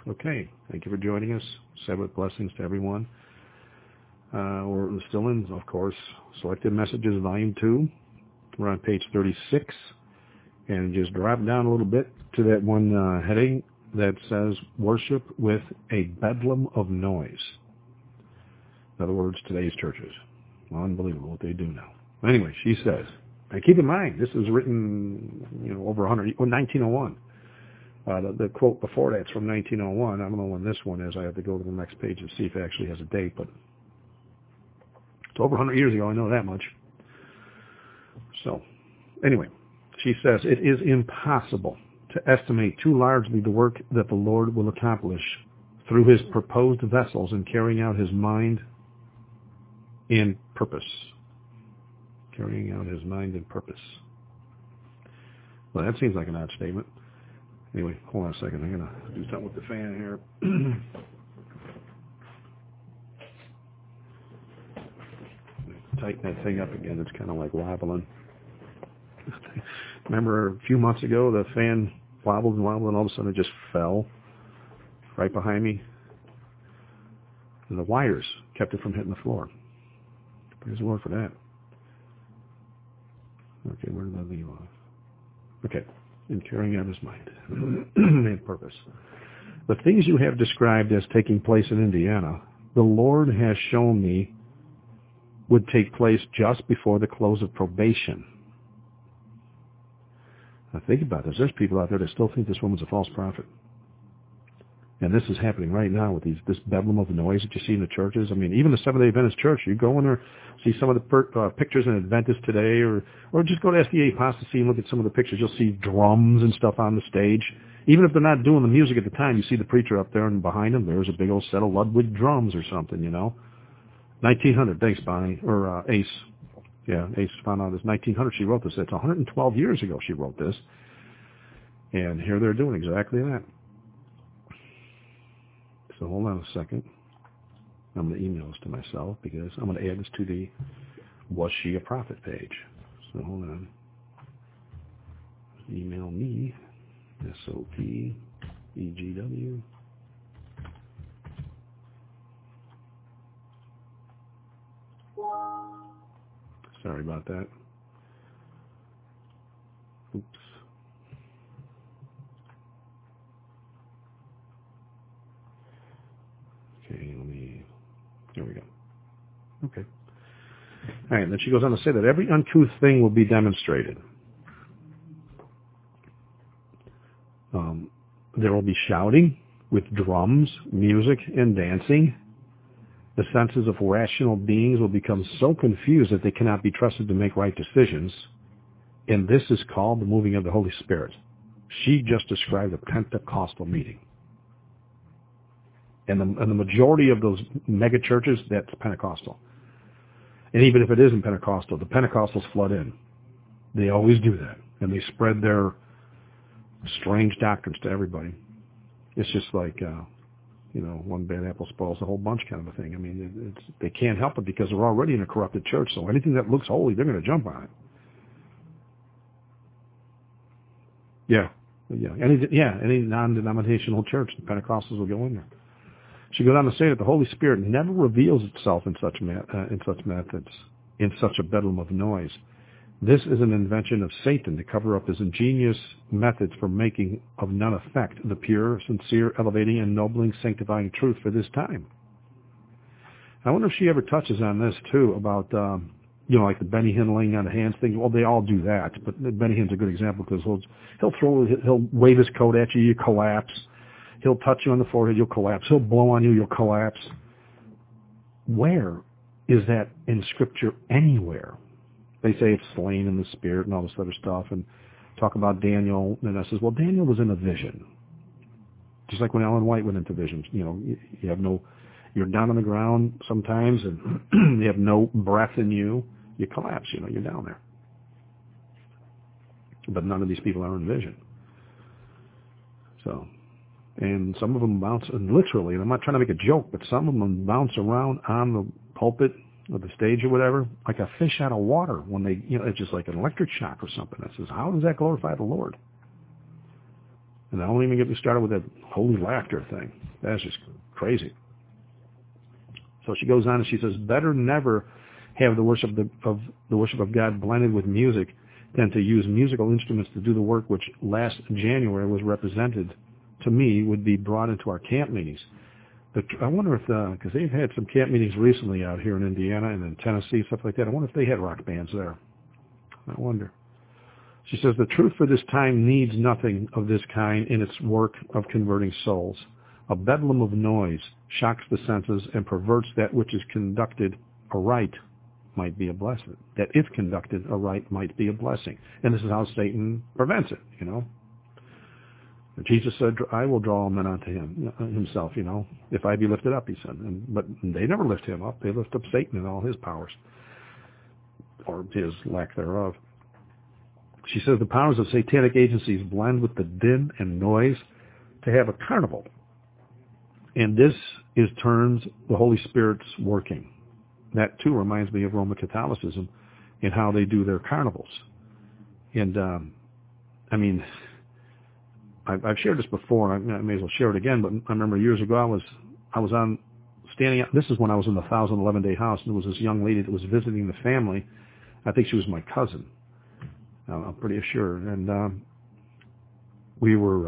Okay, thank you for joining us. Sabbath blessings to everyone. We're still in, of course, Selected Messages, Volume 2. We're on page 36. And just drop down a little bit to that one heading that says, Worship with a Bedlam of Noise. In other words, today's churches. Unbelievable what they do now. Anyway, she says, and keep in mind, this was written, over 1901. The quote before that's from 1901. I don't know when this one is. I have to go to the next page and see if it actually has a date, but it's over 100 years ago. I know that much. So, anyway, she says, it is impossible to estimate too largely the work that the Lord will accomplish through his proposed vessels in carrying out his mind and purpose. Carrying out his mind and purpose. Well, that seems like an odd statement. Anyway, hold on a second. I'm going to do something with the fan here. Tighten that thing up again. It's kind of like wobbling. Remember a few months ago, the fan wobbled and wobbled, and all of a sudden it just fell right behind me. And the wires kept it from hitting the floor. Praise the Lord for that. Okay, where did I leave off? Okay, in carrying out his mind and purpose. The things you have described as taking place in Indiana, the Lord has shown me would take place just before the close of probation. Now think about this. There's people out there that still think this woman's a false prophet. And this is happening right now with this bedlam of noise that you see in the churches. I mean, even the Seventh-day Adventist Church, you go in there, see some of the pictures in Adventist today, or just go to SDA Apostasy and look at some of the pictures. You'll see drums and stuff on the stage. Even if they're not doing the music at the time, you see the preacher up there, and behind him there's a big old set of Ludwig drums or something, 1900, thanks, Bonnie, or Ace. Yeah, Ace found out it's 1900 she wrote this. It's 112 years ago she wrote this. And here they're doing exactly that. So hold on a second. I'm going to email this to myself because I'm going to add this to the Was She a Prophet page. So hold on. Email me, SOPEGW. Sorry about that. Oops. Okay, there we go. Okay. All right, and then she goes on to say that every uncouth thing will be demonstrated. There will be shouting with drums, music, and dancing. The senses of rational beings will become so confused that they cannot be trusted to make right decisions. And this is called the moving of the Holy Spirit. She just described a Pentecostal meeting. And the majority of those mega churches, that's Pentecostal. And even if it isn't Pentecostal, the Pentecostals flood in. They always do that. And they spread their strange doctrines to everybody. It's just like, one bad apple spoils the whole bunch kind of a thing. I mean, they can't help it because they're already in a corrupted church. So anything that looks holy, they're going to jump on it. Yeah. Any non-denominational church, the Pentecostals will go in there. She goes on to say that the Holy Spirit never reveals itself in such methods, in such a bedlam of noise. This is an invention of Satan to cover up his ingenious methods for making of none effect the pure, sincere, elevating, ennobling, sanctifying truth for this time. I wonder if she ever touches on this, too, about, like the Benny Hinn laying on the hands thing. Well, they all do that, but Benny Hinn's a good example because he'll wave his coat at you, you collapse. He'll touch you on the forehead, you'll collapse. He'll blow on you, you'll collapse. Where is that in Scripture anywhere? They say it's slain in the Spirit and all this other stuff, and talk about Daniel. And I says, well, Daniel was in a vision. Just like when Ellen White went into visions. You're down on the ground sometimes, and you have no breath in you. You collapse, you're down there. But none of these people are in vision. So... And some of them bounce, and literally, and I'm not trying to make a joke, but some of them bounce around on the pulpit or the stage or whatever, like a fish out of water when they, it's just like an electric shock or something. That says, how does that glorify the Lord? And I won't even get me started with that holy laughter thing. That's just crazy. So she goes on and she says, better never have the worship of God blended with music than to use musical instruments to do the work which last January was represented to me would be brought into our camp meetings. I wonder if, because they've had some camp meetings recently out here in Indiana and in Tennessee, stuff like that. I wonder if they had rock bands there. I wonder. She says, the truth for this time needs nothing of this kind in its work of converting souls. A bedlam of noise shocks the senses and perverts that which is conducted aright might be a blessing. That if conducted aright might be a blessing. And this is how Satan prevents it, you know. Jesus said, I will draw all men unto himself, you know, if I be lifted up, he said. But they never lift him up. They lift up Satan and all his powers, or his lack thereof. She says the powers of satanic agencies blend with the din and noise to have a carnival. And this is turns the Holy Spirit's working. That, too, reminds me of Roman Catholicism and how they do their carnivals. And, I mean, I've shared this before, and I may as well share it again, but I remember years ago I was on standing out. This is when I was in the 1,011-day house, and there was this young lady that was visiting the family. I think she was my cousin. I'm pretty sure. And we were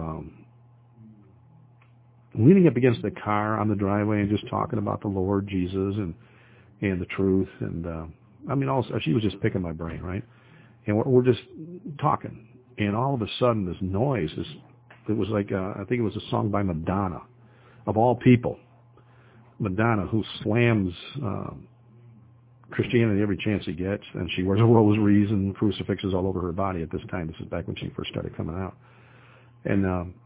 leaning up against the car on the driveway and just talking about the Lord Jesus and the truth. And I mean, also she was just picking my brain, right? And we're just talking, and all of a sudden this noise is. It was like, I think it was a song by Madonna, of all people. Madonna, who slams Christianity every chance he gets, and she wears rosaries and crucifixes all over her body at this time. This is back when she first started coming out. And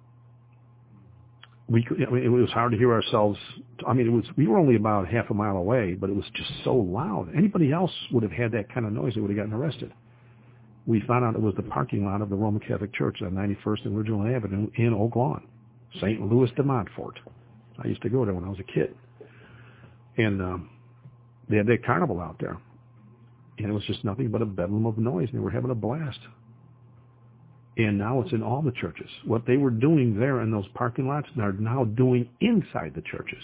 it was hard to hear ourselves. I mean, we were only about half a mile away, but it was just so loud. Anybody else would have had that kind of noise, they would have gotten arrested. We found out it was the parking lot of the Roman Catholic Church on 91st and Ridgeland Avenue in Oak Lawn, St. Louis de Montfort. I used to go there when I was a kid. And they had that carnival out there. And it was just nothing but a bedlam of noise. And they were having a blast. And now it's in all the churches. What they were doing there in those parking lots, they're now doing inside the churches.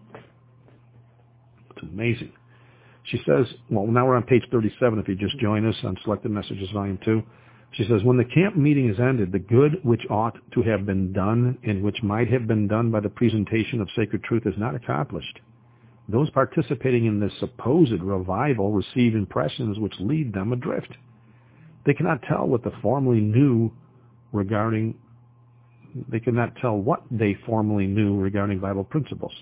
It's amazing. She says, well, now we're on page 37 if you just join us on Selected Messages Volume 2. She says, when the camp meeting is ended, the good which ought to have been done and which might have been done by the presentation of sacred truth is not accomplished. Those participating in this supposed revival receive impressions which lead them adrift. They cannot tell what they formerly knew regarding Bible principles.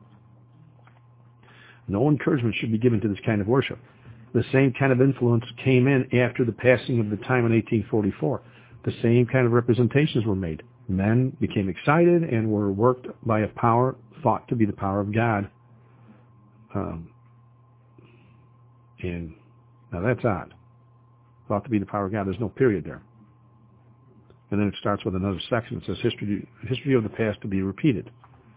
No encouragement should be given to this kind of worship. The same kind of influence came in after the passing of the time in 1844. The same kind of representations were made. Men became excited and were worked by a power thought to be the power of God. And now that's odd. Thought to be the power of God. There's no period there. And then it starts with another section. It says history of the past to be repeated.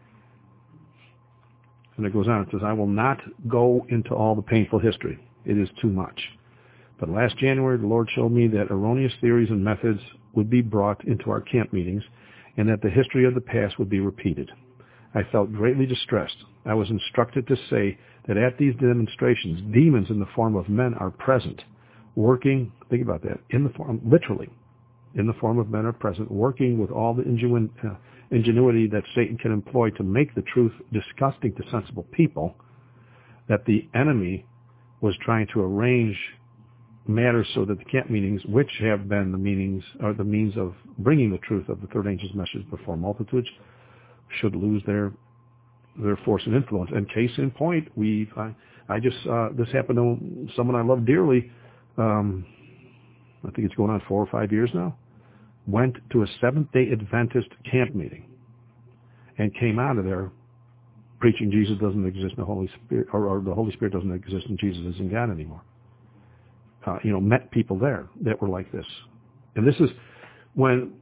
And it goes on. It says, I will not go into all the painful history. It is too much. But last January, the Lord showed me that erroneous theories and methods would be brought into our camp meetings and that the history of the past would be repeated. I felt greatly distressed. I was instructed to say that at these demonstrations, demons in the form of men are present, working, think about that, literally, in the form of men are present, working with all the ingenuity that Satan can employ to make the truth disgusting to sensible people, that the enemy was trying to arrange matters so that the camp meetings, which have been the means of bringing the truth of the third angel's message before multitudes, should lose their force and influence. And case in point, this happened to someone I love dearly. I think it's going on 4 or 5 years now. Went to a Seventh-day Adventist camp meeting and came out of there preaching Jesus doesn't exist in the Holy Spirit, or the Holy Spirit doesn't exist and Jesus isn't God anymore. Met people there that were like this. And this is when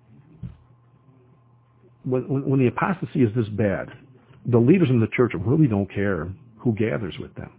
the apostasy is this bad, the leaders in the church really don't care who gathers with them.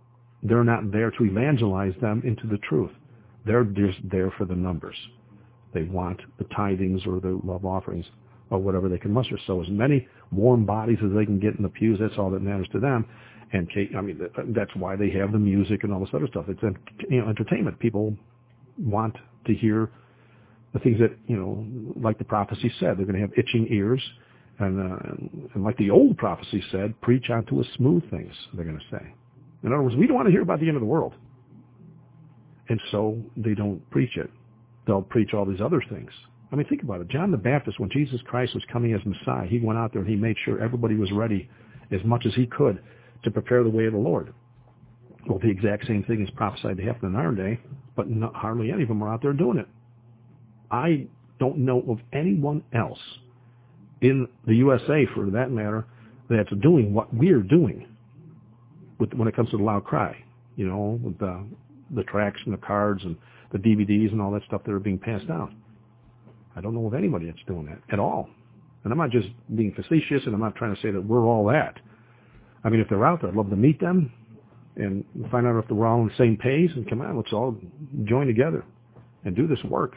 They're not there to evangelize them into the truth. They're just there for the numbers. They want the tithings or the love offerings or whatever they can muster. So as many warm bodies as they can get in the pews, that's all that matters to them. And that's why they have the music and all this other stuff. It's entertainment. People want to hear the things that, like the prophecy said, they're going to have itching ears. And like the old prophecy said, preach onto us smooth things, they're going to say. In other words, we don't want to hear about the end of the world. And so they don't preach it. They'll preach all these other things. I mean, think about it. John the Baptist, when Jesus Christ was coming as Messiah, he went out there and he made sure everybody was ready as much as he could to prepare the way of the Lord. Well, the exact same thing is prophesied to happen in our day, but hardly any of them are out there doing it. I don't know of anyone else in the USA, for that matter, that's doing what we're doing when it comes to the loud cry, with the tracks and the cards and the DVDs and all that stuff that are being passed down. I don't know of anybody that's doing that at all. And I'm not just being facetious, and I'm not trying to say that we're all that. I mean, if they're out there, I'd love to meet them and find out if we're all on the same page, and come on, let's all join together and do this work.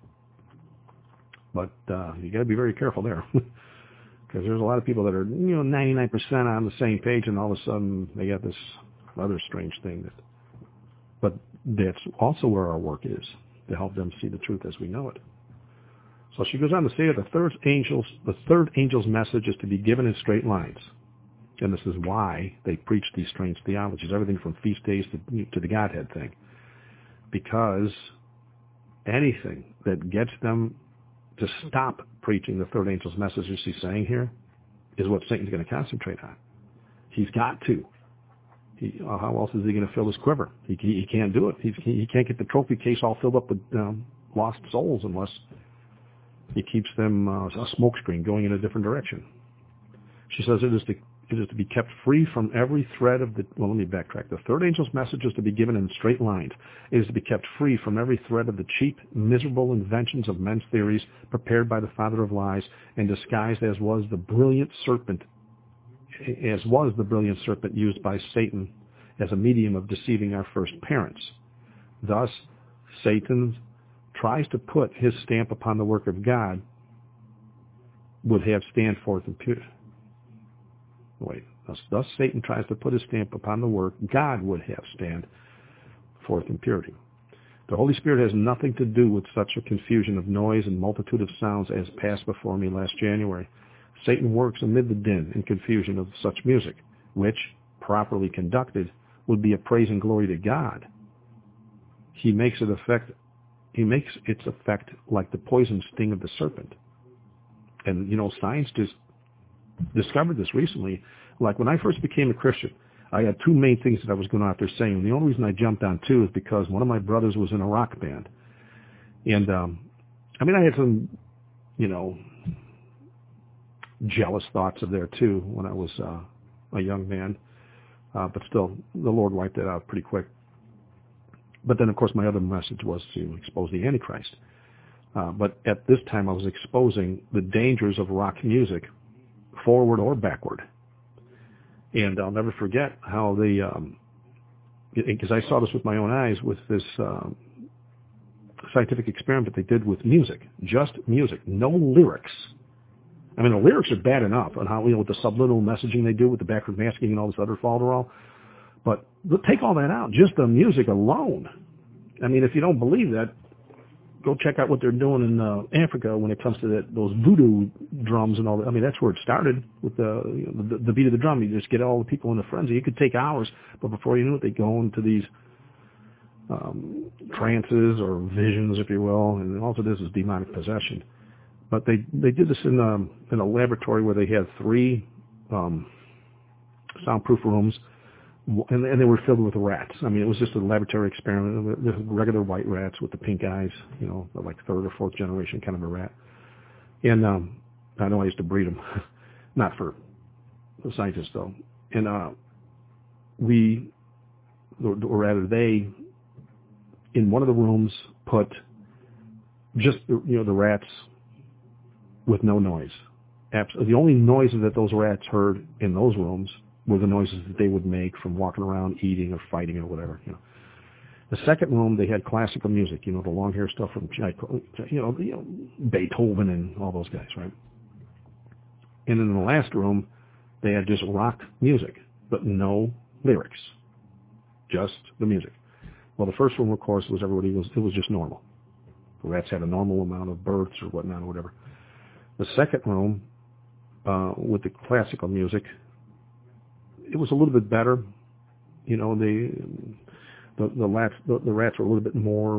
But you got to be very careful there, because there's a lot of people that are 99% on the same page, and all of a sudden they got this other strange thing. But that's also where our work is, to help them see the truth as we know it. So she goes on to say that the third angel's message is to be given in straight lines. And this is why they preach these strange theologies, everything from feast days to the Godhead thing. Because anything that gets them to stop preaching the third angel's message, as she's saying here, is what Satan's going to concentrate on. He's got to. How else is he going to fill his quiver? He can't do it. He can't get the trophy case all filled up with lost souls unless he keeps them a smokescreen going in a different direction. She says it is to be kept free from every thread of the... Well, let me backtrack. The third angel's message is to be given in straight lines. It is to be kept free from every thread of the cheap, miserable inventions of men's theories prepared by the father of lies and disguised as was the brilliant serpent used by Satan as a medium of deceiving our first parents. Thus, Satan tries to put his stamp upon the work of God, would have stand forth and pure. Thus Satan tries to put his stamp upon the work God would have stand forth in purity. The Holy Spirit has nothing to do with such a confusion of noise and multitude of sounds as passed before me last January. Satan works amid the din and confusion of such music, which, properly conducted, would be a praise and glory to God. He makes its effect like the poison sting of the serpent. And, science just discovered this recently. Like when I first became a Christian, I had two main things that I was going out there saying. The only reason I jumped on two is because one of my brothers was in a rock band. And, I had some, jealous thoughts of there too when I was a young man. But still, the Lord wiped that out pretty quick. But then, of course, my other message was to expose the Antichrist. But at this time, I was exposing the dangers of rock music, forward or backward. And I'll never forget how because I saw this with my own eyes with this scientific experiment they did with music, just music, no lyrics. I mean, the lyrics are bad enough on how, with the subliminal messaging they do with the backward masking and all this other falderall. But take all that out, just the music alone. I mean, if you don't believe that, go check out what they're doing in Africa when it comes to those voodoo drums and all that. I mean, that's where it started with the beat of the drum. You just get all the people in a frenzy. It could take hours, but before you knew it, they go into these trances or visions, if you will, and all it is demonic possession. But they did this in a laboratory where they had 3 soundproof rooms, and they were filled with rats. I mean, it was just a laboratory experiment. The regular white rats with the pink eyes, like 3rd or 4th generation kind of a rat. And I know I used to breed them, not for the scientists though. And they, in one of the rooms, put just the rats with no noise. The only noises that those rats heard in those rooms were the noises that they would make from walking around, eating, or fighting, or whatever. The second room, they had classical music, the long hair stuff from, Beethoven and all those guys, right? And in the last room, they had just rock music, but no lyrics, just the music. Well, the first room, of course, it was just normal. The rats had a normal amount of births or whatnot or whatever. The second room, with the classical music, it was a little bit better. The rats were a little bit more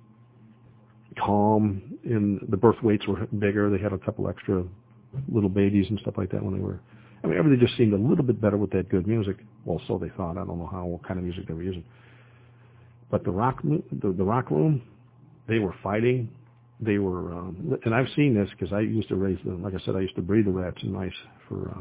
calm, and the birth weights were bigger. They had a couple extra little babies and stuff like that when they were. Everything just seemed a little bit better with that good music. Well, so they thought. I don't know what kind of music they were using. But the rock room, they were fighting. They were, and I've seen this because I used to raise them. Like I said, I used to breed the rats in mice for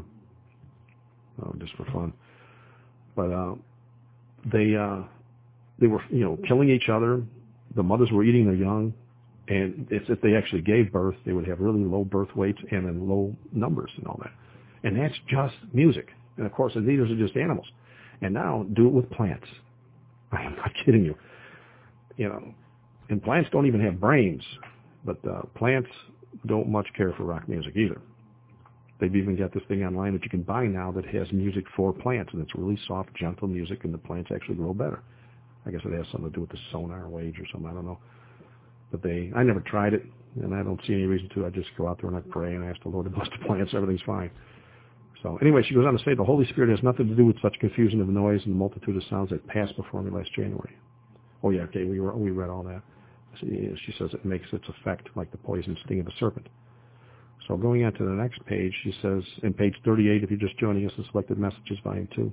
just for fun. But they were, killing each other. The mothers were eating their young, and if they actually gave birth, they would have really low birth weights and then low numbers and all that. And that's just music. And of course, these are just animals. And now do it with plants. I am not kidding you. And plants don't even have brains, but plants don't much care for rock music either. They've even got this thing online that you can buy now that has music for plants, and it's really soft, gentle music, and the plants actually grow better. I guess it has something to do with the sonar wage or something, I don't know. But I never tried it, and I don't see any reason to. I just go out there and I pray and I ask the Lord to bless the plants. Everything's fine. So anyway, she goes on to say, the Holy Spirit has nothing to do with such confusion of noise and the multitude of sounds that passed before me last January. Oh, yeah, okay, we read all that. She says it makes its effect like the poison sting of a serpent. So going on to the next page, she says, in page 38, if you're just joining us, the Selected Messages, Volume 2,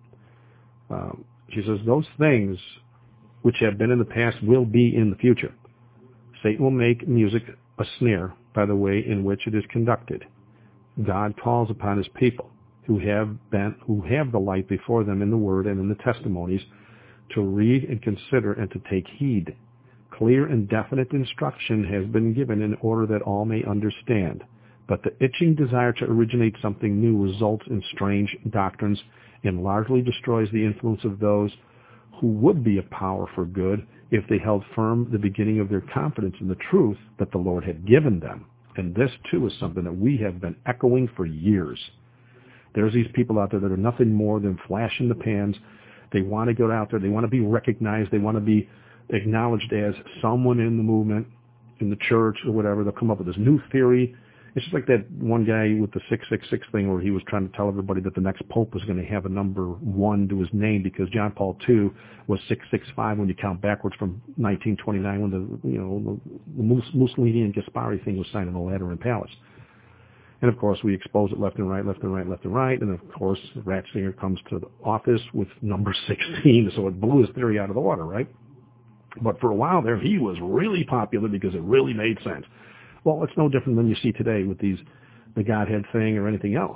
she says, those things which have been in the past will be in the future. Satan will make music a snare by the way in which it is conducted. God calls upon his people who have the light before them in the Word and in the testimonies to read and consider and to take heed. Clear and definite instruction has been given in order that all may understand. But the itching desire to originate something new results in strange doctrines and largely destroys the influence of those who would be a power for good if they held firm the beginning of their confidence in the truth that the Lord had given them. And this, too, is something that we have been echoing for years. There's these people out there that are nothing more than flash in the pans. They want to go out there. They want to be recognized. They want to be acknowledged as someone in the movement, in the church or whatever. They'll come up with this new theory. It's just like that one guy with the 666 thing where he was trying to tell everybody that the next pope was going to have a number 1 to his name because John Paul II was 665 when you count backwards from 1929 when the Mussolini and Gaspari thing was signed in the Lateran Palace. And of course we expose it left and right, left and right, left and right. And of course Ratzinger comes to the office with number 16, so it blew his theory out of the water, right? But for a while there, he was really popular because it really made sense. Well, it's no different than you see today with the Godhead thing or anything else.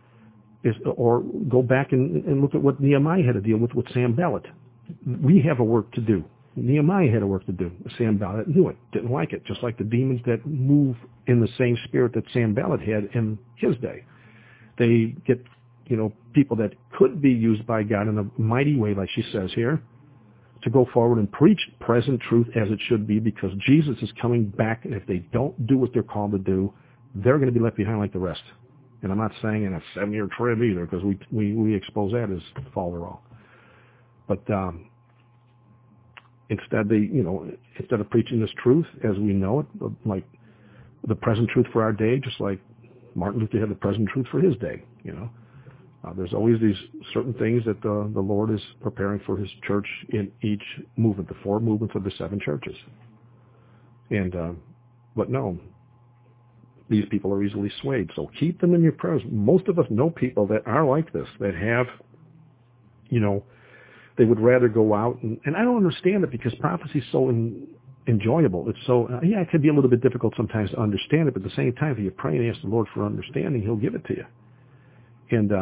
Or go back and look at what Nehemiah had to deal with Sanballat. We have a work to do. Nehemiah had a work to do. Sanballat knew it, didn't like it, just like the demons that move in the same spirit that Sanballat had in his day. They get, people that could be used by God in a mighty way, like she says here, to go forward and preach present truth as it should be, because Jesus is coming back, and if they don't do what they're called to do, they're going to be left behind like the rest. And I'm not saying in a 7-year trib either, because we expose that as fall or all. But instead instead of preaching this truth as we know it, like the present truth for our day, just like Martin Luther had the present truth for his day, there's always these certain things that the Lord is preparing for his church in each movement, the 4 movements of the 7 churches. And, but no, these people are easily swayed. So keep them in your prayers. Most of us know people that are like this, that have, they would rather go out. And I don't understand it because prophecy is so enjoyable. It's so, it can be a little bit difficult sometimes to understand it, but at the same time, if you pray and ask the Lord for understanding, he'll give it to you. And,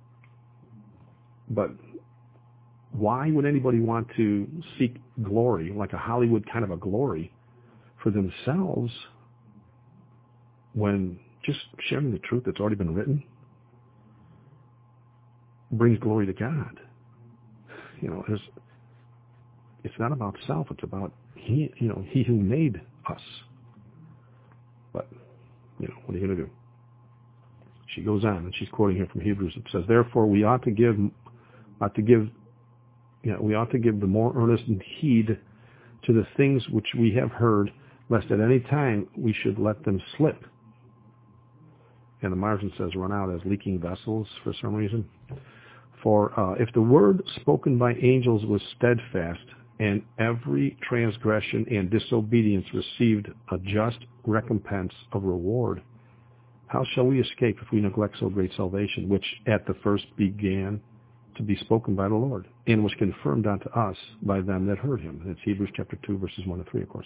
but why would anybody want to seek glory, like a Hollywood kind of a glory for themselves, when just sharing the truth that's already been written brings glory to God? It's not about self. It's about he who made us. But, what are you going to do? She goes on, and she's quoting here from Hebrews. It says, therefore, we ought to give the more earnest heed to the things which we have heard, lest at any time we should let them slip. And the margin says run out as leaking vessels for some reason. For if the word spoken by angels was steadfast, and every transgression and disobedience received a just recompense of reward, how shall we escape if we neglect so great salvation, which at the first began to be spoken by the Lord, and was confirmed unto us by them that heard him? That's Hebrews chapter 2, verses 1 to 3, of course.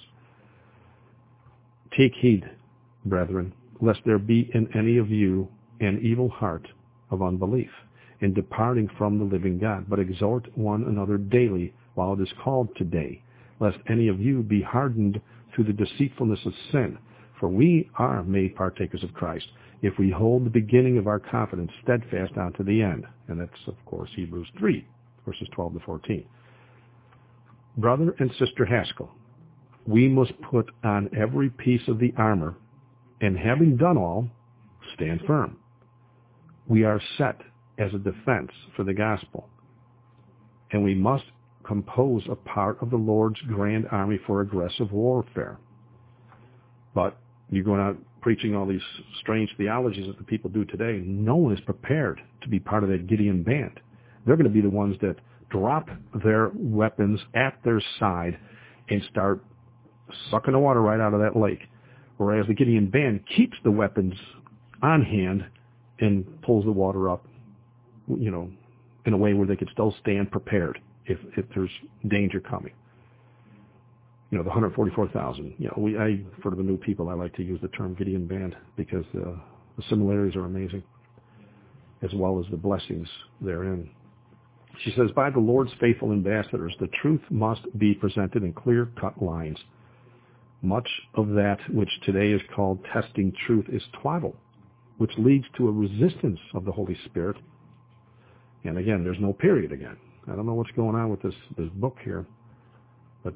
Take heed, brethren, lest there be in any of you an evil heart of unbelief, in departing from the living God, but exhort one another daily while it is called today, lest any of you be hardened through the deceitfulness of sin. For we are made partakers of Christ, if we hold the beginning of our confidence steadfast unto the end. And that's, of course, Hebrews 3, verses 12 to 14. Brother and Sister Haskell, we must put on every piece of the armor, and having done all, stand firm. We are set as a defense for the gospel, and we must compose a part of the Lord's grand army for aggressive warfare. But you're going out preaching all these strange theologies that the people do today. No one is prepared to be part of that Gideon band. They're going to be the ones that drop their weapons at their side and start sucking the water right out of that lake, whereas the Gideon band keeps the weapons on hand and pulls the water up, in a way where they could still stand prepared if there's danger coming. The 144,000. For the new people, I like to use the term Gideon band because the similarities are amazing, as well as the blessings therein. She says, by the Lord's faithful ambassadors, the truth must be presented in clear-cut lines. Much of that which today is called testing truth is twaddle, which leads to a resistance of the Holy Spirit. And again, there's no period again. I don't know what's going on with this book here. But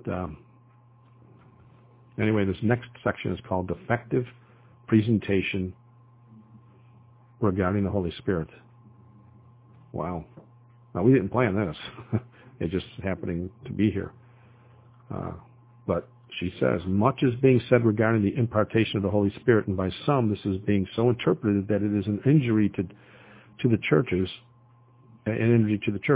anyway, this next section is called Defective Presentation Regarding the Holy Spirit. Wow. Now, we didn't plan this. It's just happening to be here. But she says, much is being said regarding the impartation of the Holy Spirit, and by some this is being so interpreted that it is an injury to the churches, And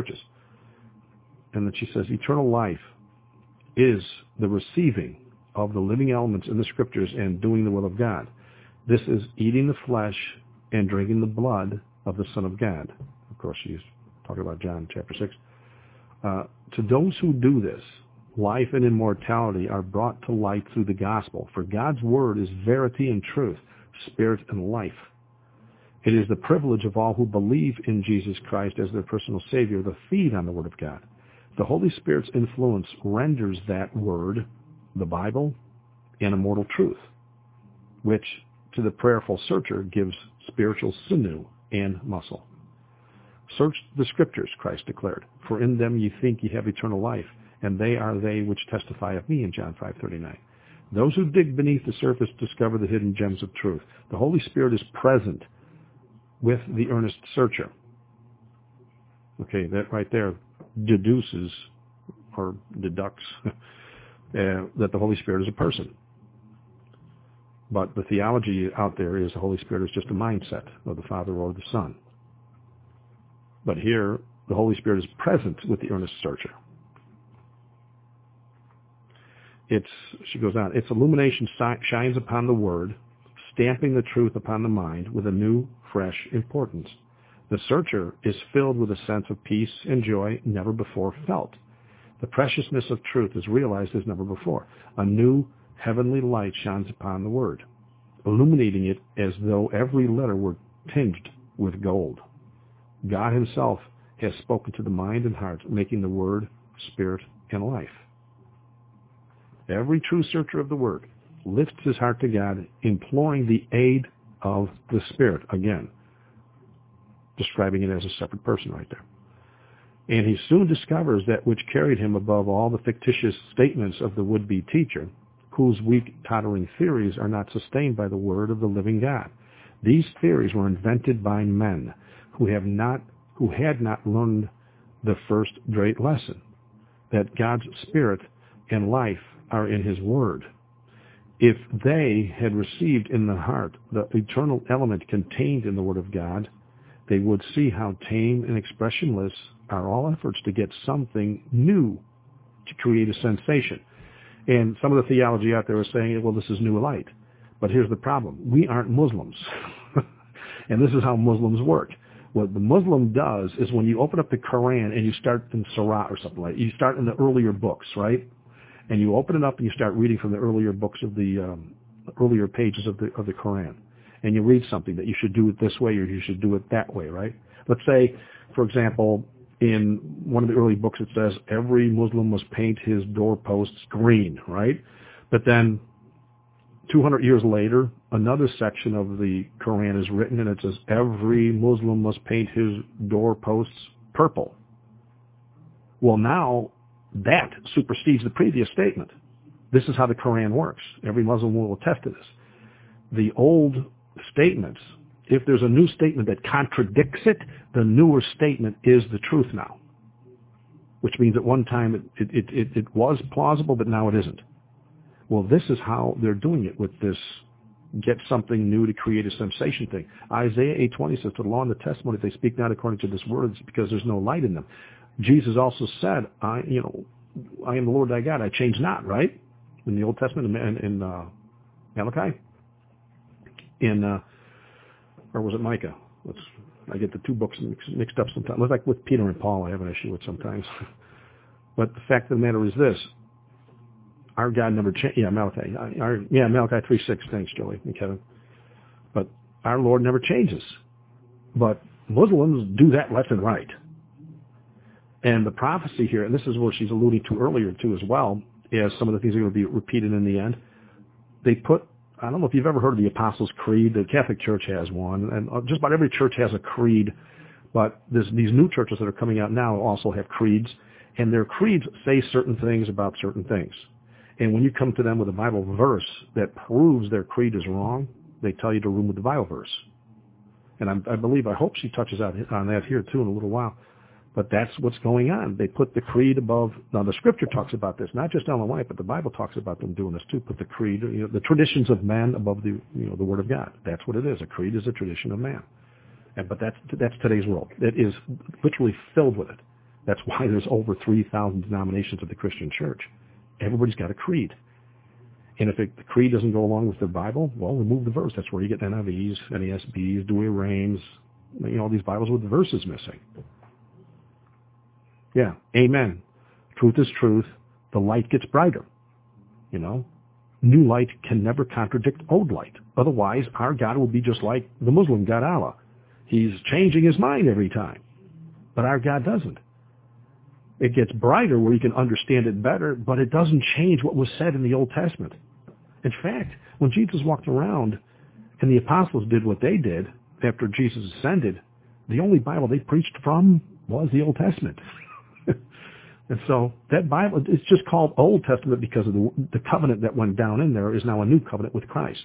then she says, eternal life is the receiving of the living elements in the Scriptures and doing the will of God. This is eating the flesh and drinking the blood of the Son of God. Of course, she's talking about John chapter 6. To those who do this, life and immortality are brought to light through the gospel. For God's word is verity and truth, spirit and life. It is the privilege of all who believe in Jesus Christ as their personal Savior to feed on the Word of God. The Holy Spirit's influence renders that Word, the Bible, an immortal truth, which to the prayerful searcher gives spiritual sinew and muscle. Search the Scriptures, Christ declared, for in them ye think ye have eternal life, and they are they which testify of me in John 5:39. Those who dig beneath the surface discover the hidden gems of truth. The Holy Spirit is present with the earnest searcher. Okay, that right there deduces or deducts that the Holy Spirit is a person. But the theology out there is the Holy Spirit is just a mindset of the Father or the Son. But here, the Holy Spirit is present with the earnest searcher. She goes on, its illumination shines upon the Word, stamping the truth upon the mind with a new, fresh importance. The searcher is filled with a sense of peace and joy never before felt. The preciousness of truth is realized as never before. A new heavenly light shines upon the Word, illuminating it as though every letter were tinged with gold. God himself has spoken to the mind and heart, making the Word, spirit, and life. Every true searcher of the Word lifts his heart to God, imploring the aid of the Spirit. Again, describing it as a separate person right there. And he soon discovers that which carried him above all the fictitious statements of the would-be teacher, whose weak, tottering theories are not sustained by the word of the living God. These theories were invented by men who had not learned the first great lesson, that God's Spirit and life are in his word. If they had received in the heart the eternal element contained in the word of God, they would see how tame and expressionless are all efforts to get something new to create a sensation. And some of the theology out there is saying, well, this is new light. But here's the problem. We aren't Muslims. And this is how Muslims work. What the Muslim does is when you open up the Quran and you start in Surah or something like that, you start in the earlier books, right? And you open it up and you start reading from the earlier books of the earlier pages of the Quran. And you read something that you should do it this way or you should do it that way, right? Let's say, for example, in one of the early books it says every Muslim must paint his doorposts green, right? But then 200 years later, another section of the Quran is written and it says every Muslim must paint his doorposts purple. Well, now that supersedes the previous statement. This is how the Quran works. Every Muslim will attest to this. The old statements, if there's a new statement that contradicts it, the newer statement is the truth now. Which means at one time it was plausible, but now it isn't. Well, this is how they're doing it with this get something new to create a sensation thing. Isaiah 8:20 says, to the law and the testimony, if they speak not according to this word, it's because there's no light in them. Jesus also said, I am the Lord thy God, I change not, right? In the Old Testament, in Malachi? Or was it Micah? I get the two books mixed up sometimes. Like with Peter and Paul, I have an issue with sometimes. But the fact of the matter is this. Our God never changed. Yeah, Malachi. Malachi 3:6. Thanks, Joey and Kevin. But our Lord never changes. But Muslims do that left and right. And the prophecy here, and this is what she's alluding to earlier too as well, is some of the things are going to be repeated in the end. They put, I don't know if you've ever heard of the Apostles' Creed. The Catholic Church has one, and just about every church has a creed. But these new churches that are coming out now also have creeds, and their creeds say certain things about certain things. And when you come to them with a Bible verse that proves their creed is wrong, they tell you to remove the Bible verse. And I hope she touches on that here too in a little while. But that's what's going on. They put the creed above. Now the Scripture talks about this, not just Ellen White, but the Bible talks about them doing this too. Put the creed, the traditions of man above the Word of God. That's what it is. A creed is a tradition of man. But that's today's world. It is literally filled with it. That's why there's over 3,000 denominations of the Christian church. Everybody's got a creed. And if the creed doesn't go along with the Bible, well, remove the verse. That's where you get NIVs, NASBs, Douay-Rheims, all these Bibles with the verses missing. Yeah, amen. Truth is truth. The light gets brighter. New light can never contradict old light. Otherwise, our God will be just like the Muslim God, Allah. He's changing his mind every time. But our God doesn't. It gets brighter where you can understand it better, but it doesn't change what was said in the Old Testament. In fact, when Jesus walked around and the apostles did what they did after Jesus ascended, the only Bible they preached from was the Old Testament. And so that Bible, it's just called Old Testament because of the covenant that went down in there is now a new covenant with Christ.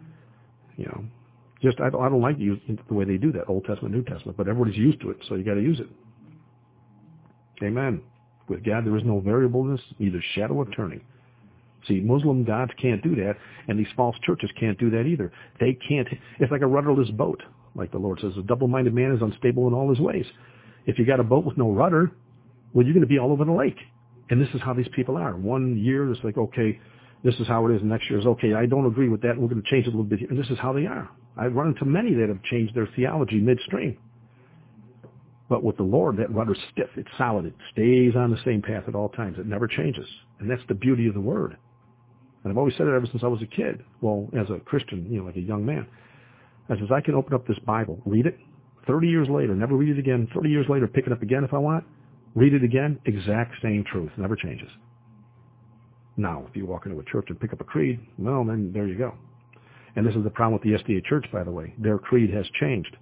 I don't like the way they do that, Old Testament, New Testament, but everybody's used to it, so you got to use it. Amen. With God, there is no variableness, neither shadow of turning. See, Muslim gods can't do that, and these false churches can't do that either. They can't. It's like a rudderless boat, like the Lord says. A double-minded man is unstable in all his ways. If you got a boat with no rudder, well, you're going to be all over the lake. And this is how these people are. 1 year, it's like, okay, this is how it is. Next year is, okay, I don't agree with that. We're going to change it a little bit here. And this is how they are. I've run into many that have changed their theology midstream. But with the Lord, that rudder's stiff. It's solid. It stays on the same path at all times. It never changes. And that's the beauty of the Word. And I've always said it ever since I was a kid. Well, as a Christian, like a young man. I says, I can open up this Bible, read it, 30 years later, never read it again, 30 years later, pick it up again if I want, read it again, exact same truth, never changes. Now, if you walk into a church and pick up a creed, well, then there you go. And this is the problem with the SDA Church, by the way. Their creed has changed.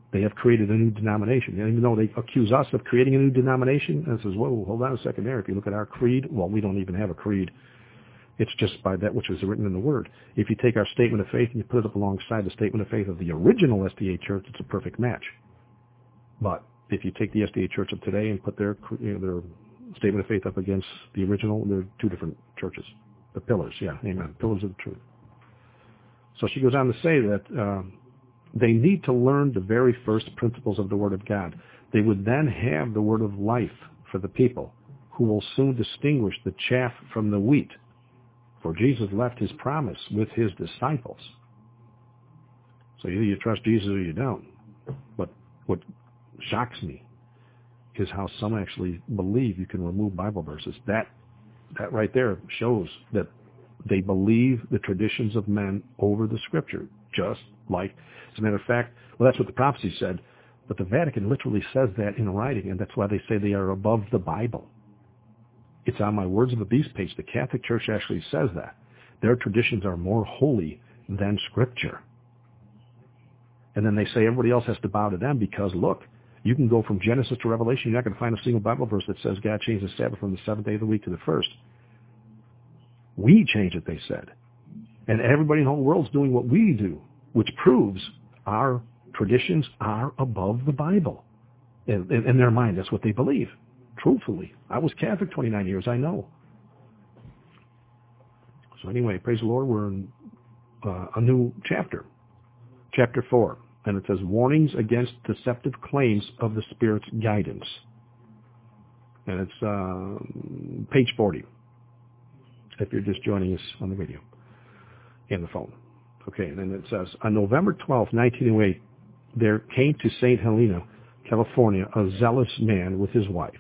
They have created a new denomination. And even though they accuse us of creating a new denomination, and it says, whoa, hold on a second there. If you look at our creed, well, we don't even have a creed. It's just by that which was written in the Word. If you take our statement of faith and you put it up alongside the statement of faith of the original SDA Church, it's a perfect match. But if you take the SDA Church of today and put their statement of faith up against the original, they're two different churches. The pillars, yeah, amen. Pillars of the truth. So she goes on to say that they need to learn the very first principles of the Word of God. They would then have the word of life for the people, who will soon distinguish the chaff from the wheat. For Jesus left his promise with his disciples. So either you trust Jesus or you don't. But what shocks me is how some actually believe you can remove Bible verses. That right there shows that they believe the traditions of men over the Scripture, just like, as a matter of fact, well, that's what the prophecy said, but the Vatican literally says that in writing, and that's why they say they are above the Bible. It's on my Words of the Beast page. The Catholic Church actually says that. Their traditions are more holy than Scripture. And then they say everybody else has to bow to them because, look, you can go from Genesis to Revelation. You're not going to find a single Bible verse that says God changed the Sabbath from the seventh day of the week to the first. We change it, they said. And everybody in the whole world's doing what we do, which proves our traditions are above the Bible. In their mind, that's what they believe. Truthfully, I was Catholic 29 years, I know. So anyway, praise the Lord, we're in a new chapter, chapter 4, and it says, Warnings Against Deceptive Claims of the Spirit's Guidance. And it's page 40, if you're just joining us on the radio and the phone. Okay, and then it says, on November 12, 1908, there came to St. Helena, California, a zealous man with his wife.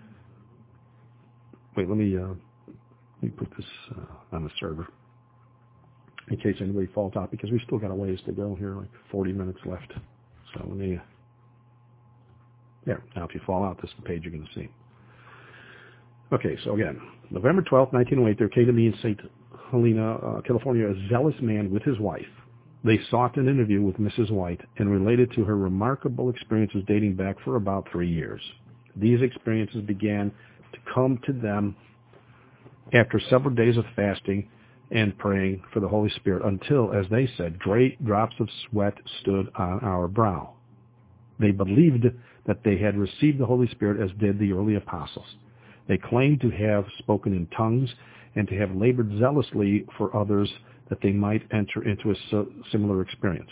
Wait, let me put this on the server in case anybody falls out, because we still got a ways to go here, like 40 minutes left. So let me, there. Now if you fall out, this is the page you're going to see. Okay, so again, November 12, 1908, there came to me in St. Helena, California, a zealous man with his wife. They sought an interview with Mrs. White and related to her remarkable experiences dating back for about 3 years. These experiences began to come to them after several days of fasting and praying for the Holy Spirit until, as they said, great drops of sweat stood on our brow. They believed that they had received the Holy Spirit as did the early apostles. They claimed to have spoken in tongues and to have labored zealously for others that they might enter into a similar experience.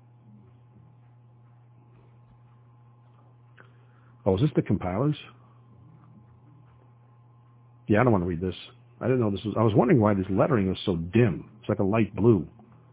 Oh, is this the compilers? Yeah, I don't want to read this. I didn't know this was... I was wondering why this lettering was so dim. It's like a light blue.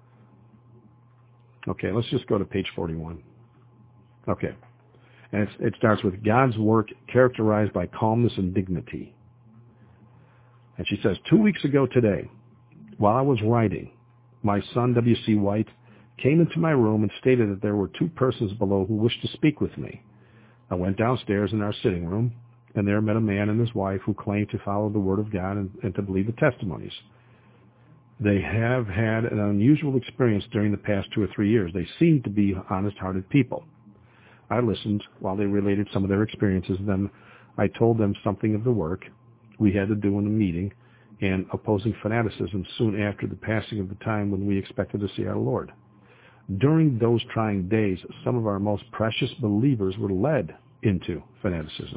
Okay, let's just go to page 41. Okay. And it starts with God's work characterized by calmness and dignity. And she says, 2 weeks ago today, while I was writing, my son, W.C. White, came into my room and stated that there were 2 persons below who wished to speak with me. I went downstairs in our sitting room, and there met a man and his wife who claimed to follow the Word of God and to believe the testimonies. They have had an unusual experience during the past 2 or 3 years. They seem to be honest-hearted people. I listened while they related some of their experiences. Then I told them something of the work we had to do in the meeting and opposing fanaticism soon after the passing of the time when we expected to see our Lord. During those trying days, some of our most precious believers were led into fanaticism.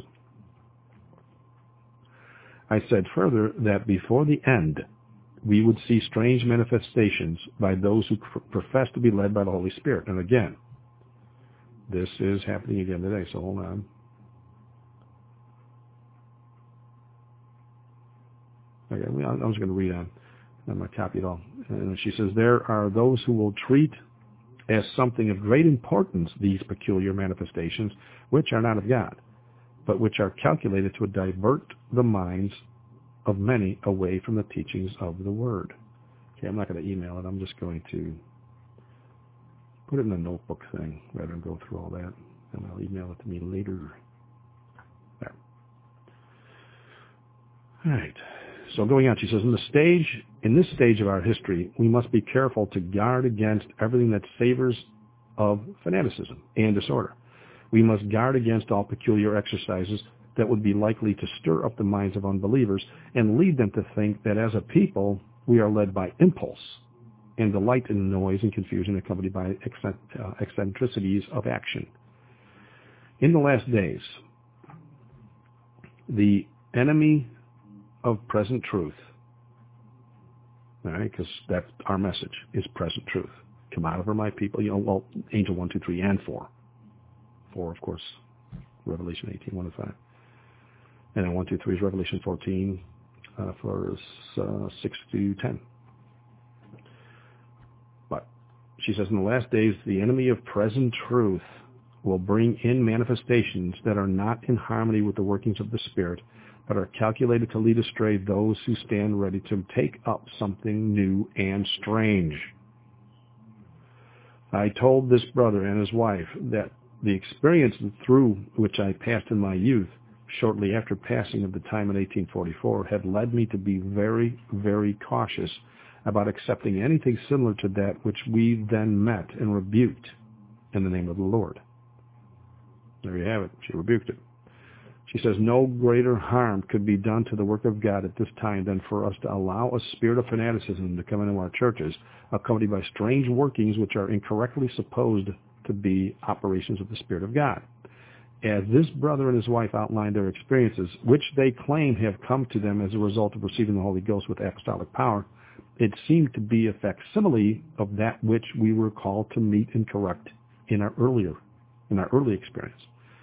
I said further that before the end, we would see strange manifestations by those who profess to be led by the Holy Spirit. And again, this is happening again today, so hold on. Okay, I was going to read on. I'm going to copy it all. And she says, there are those who will treat as something of great importance these peculiar manifestations, which are not of God, but which are calculated to divert the minds of many away from the teachings of the Word. Okay, I'm not going to email it. I'm just going to put it in a notebook thing rather than go through all that, and I'll email it to me later. There. All right. So going on, she says, in this stage of our history, we must be careful to guard against everything that savors of fanaticism and disorder. We must guard against all peculiar exercises that would be likely to stir up the minds of unbelievers and lead them to think that as a people we are led by impulse and delight in noise and confusion accompanied by eccentricities of action. In the last days, the enemy of present truth, all right, because that's our message, is present truth. Come out of her, my people. Angel 1, 2, 3, and 4. 4, of course, Revelation 18, 1 to 5. And then 1, 2, 3 is Revelation 14, verse 6 to 10. But she says, in the last days, the enemy of present truth will bring in manifestations that are not in harmony with the workings of the Spirit, but are calculated to lead astray those who stand ready to take up something new and strange. I told this brother and his wife that the experience through which I passed in my youth, shortly after passing of the time in 1844, had led me to be very, very cautious about accepting anything similar to that which we then met and rebuked in the name of the Lord. There you have it. She rebuked it. She says, no greater harm could be done to the work of God at this time than for us to allow a spirit of fanaticism to come into our churches, accompanied by strange workings which are incorrectly supposed to be operations of the Spirit of God. As this brother and his wife outlined their experiences, which they claim have come to them as a result of receiving the Holy Ghost with apostolic power, it seemed to be a facsimile of that which we were called to meet and correct in our early experience.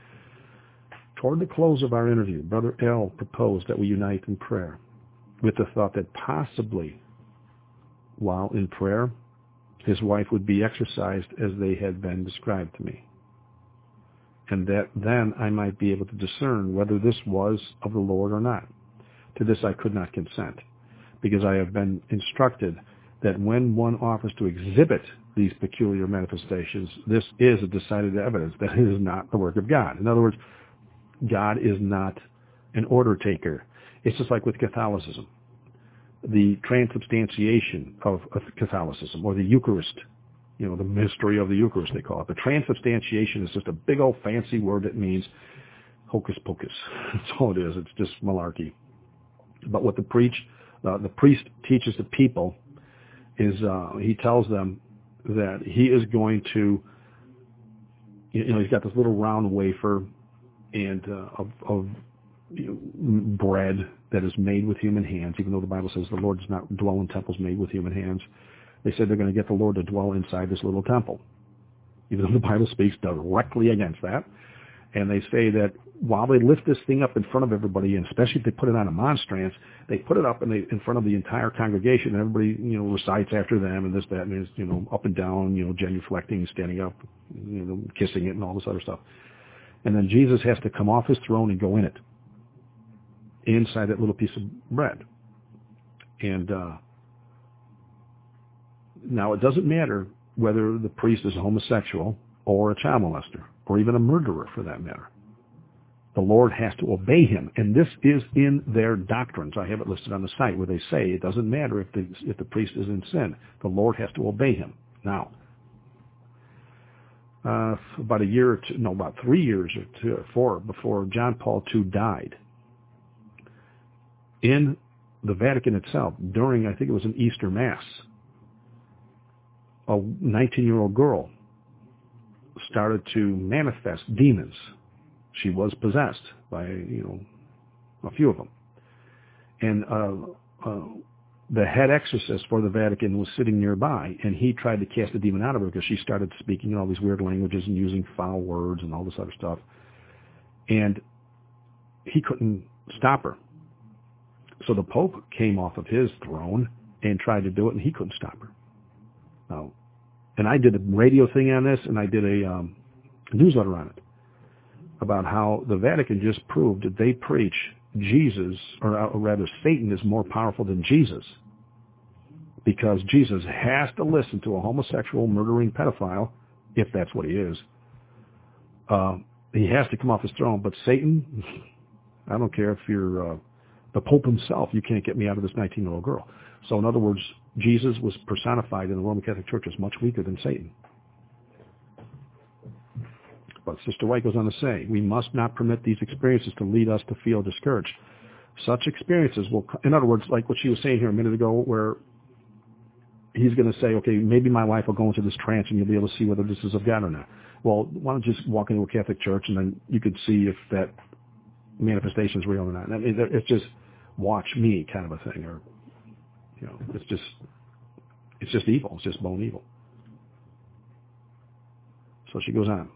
Toward the close of our interview, Brother L proposed that we unite in prayer, with the thought that possibly, while in prayer, his wife would be exercised as they had been described to me, and that then I might be able to discern whether this was of the Lord or not. To this I could not consent, because I have been instructed that when one offers to exhibit these peculiar manifestations, this is a decided evidence that it is not the work of God. In other words, God is not an order taker. It's just like with Catholicism. The transubstantiation of Catholicism, or the Eucharist, the mystery of the Eucharist, they call it. The transubstantiation is just a big old fancy word that means hocus pocus. That's all it is. It's just malarkey. But what the priest teaches the people is he tells them that he is going to, he's got this little round wafer and of bread that is made with human hands, even though the Bible says the Lord does not dwell in temples made with human hands. They said they're going to get the Lord to dwell inside this little temple, even though the Bible speaks directly against that. And they say that while they lift this thing up in front of everybody, and especially if they put it on a monstrance, they put it up in front of the entire congregation, and everybody, recites after them, and this, that, and is, up and down, genuflecting, standing up, kissing it, and all this other stuff. And then Jesus has to come off his throne and go in it, inside that little piece of bread. And now it doesn't matter whether the priest is a homosexual or a child molester or even a murderer for that matter. The Lord has to obey him. And this is in their doctrines. I have it listed on the site where they say it doesn't matter if the priest is in sin. The Lord has to obey him. Now, about 3 years or 4 before John Paul II died, in the Vatican itself, during, I think it was an Easter Mass, a 19-year-old girl started to manifest demons. She was possessed by, a few of them. And the head exorcist for the Vatican was sitting nearby, and he tried to cast the demon out of her because she started speaking in all these weird languages and using foul words and all this other stuff. And he couldn't stop her. So the Pope came off of his throne and tried to do it, and he couldn't stop her. Now, and I did a radio thing on this, and I did a newsletter on it about how the Vatican just proved that they preach Jesus, or rather Satan is more powerful than Jesus, because Jesus has to listen to a homosexual, murdering pedophile, if that's what he is. He has to come off his throne, but Satan, I don't care if you're the Pope himself, you can't get me out of this 19-year-old girl. So in other words, Jesus was personified in the Roman Catholic Church as much weaker than Satan. But Sister White goes on to say, we must not permit these experiences to lead us to feel discouraged. Such experiences will, in other words, like what she was saying here a minute ago, where he's going to say, okay, maybe my wife will go into this trance and you'll be able to see whether this is of God or not. Well, why don't you just walk into a Catholic church and then you could see if that manifestation is real or not. I mean, it's just watch me kind of a thing, or, you know, it's just evil. It's just bone evil. So she goes on.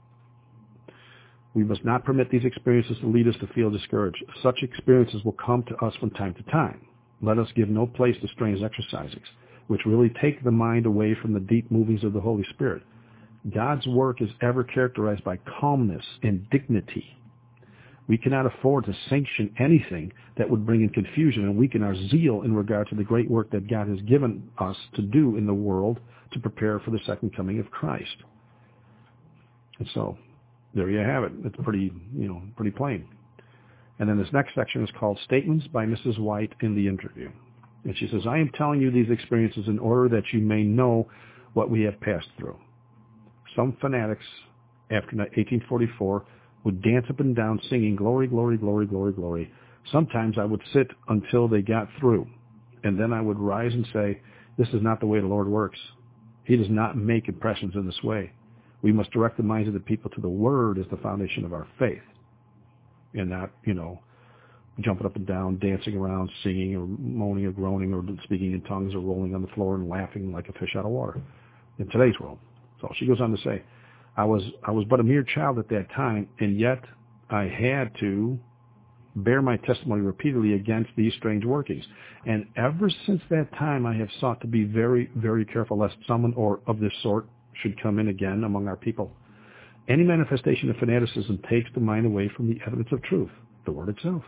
We must not permit these experiences to lead us to feel discouraged. Such experiences will come to us from time to time. Let us give no place to strange exercises, which really take the mind away from the deep movings of the Holy Spirit. God's work is ever characterized by calmness and dignity. We cannot afford to sanction anything that would bring in confusion and weaken our zeal in regard to the great work that God has given us to do in the world to prepare for the second coming of Christ. And so, there you have it. It's pretty plain. And then this next section is called Statements by Mrs. White in the Interview. And she says, I am telling you these experiences in order that you may know what we have passed through. Some fanatics, after 1844, would dance up and down singing, glory, glory, glory, glory, glory. Sometimes I would sit until they got through, and then I would rise and say, this is not the way the Lord works. He does not make impressions in this way. We must direct the minds of the people to the Word as the foundation of our faith, and not, jumping up and down, dancing around, singing or moaning or groaning or speaking in tongues or rolling on the floor and laughing like a fish out of water in today's world. So she goes on to say, I was but a mere child at that time, and yet I had to bear my testimony repeatedly against these strange workings. And ever since that time, I have sought to be very, very careful lest someone of this sort should come in again among our people. Any manifestation of fanaticism takes the mind away from the evidence of truth, the Word itself.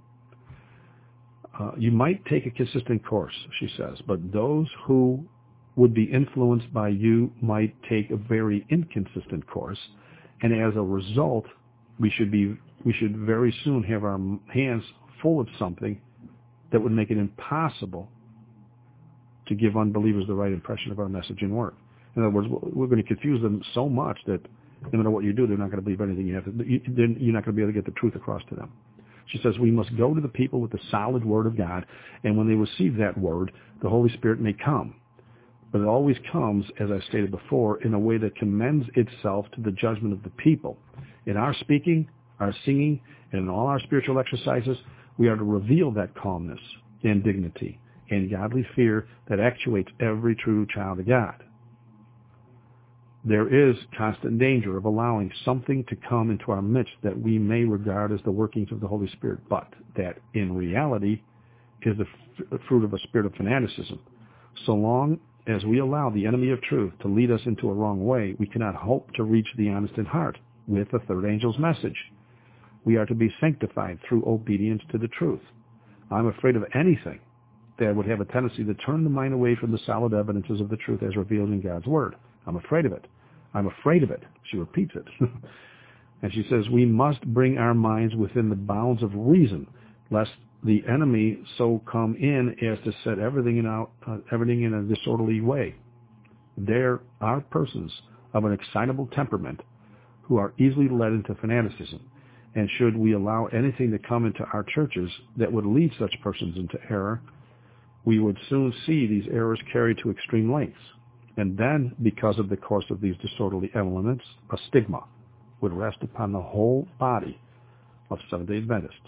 You might take a consistent course, she says, but those who would be influenced by you might take a very inconsistent course, and as a result, we should very soon have our hands full of something that would make it impossible to give unbelievers the right impression of our message and work. In other words, we're going to confuse them so much that no matter what you do, they're not going to believe anything you have to. You're not going to be able to get the truth across to them. She says we must go to the people with the solid Word of God, and when they receive that Word, the Holy Spirit may come. But it always comes, as I stated before, in a way that commends itself to the judgment of the people. In our speaking, our singing, and in all our spiritual exercises, we are to reveal that calmness and dignity and godly fear that actuates every true child of God. There is constant danger of allowing something to come into our midst that we may regard as the workings of the Holy Spirit, but that in reality is the fruit of a spirit of fanaticism. So long as we allow the enemy of truth to lead us into a wrong way, we cannot hope to reach the honest in heart with the third angel's message. We are to be sanctified through obedience to the truth. I'm afraid of anything that would have a tendency to turn the mind away from the solid evidences of the truth as revealed in God's Word. I'm afraid of it. I'm afraid of it. She repeats it. And she says, we must bring our minds within the bounds of reason, lest the enemy so come in as to set everything in a disorderly way. There are persons of an excitable temperament who are easily led into fanaticism, and should we allow anything to come into our churches that would lead such persons into error, we would soon see these errors carried to extreme lengths. And then, because of the course of these disorderly elements, a stigma would rest upon the whole body of Seventh-day Adventists.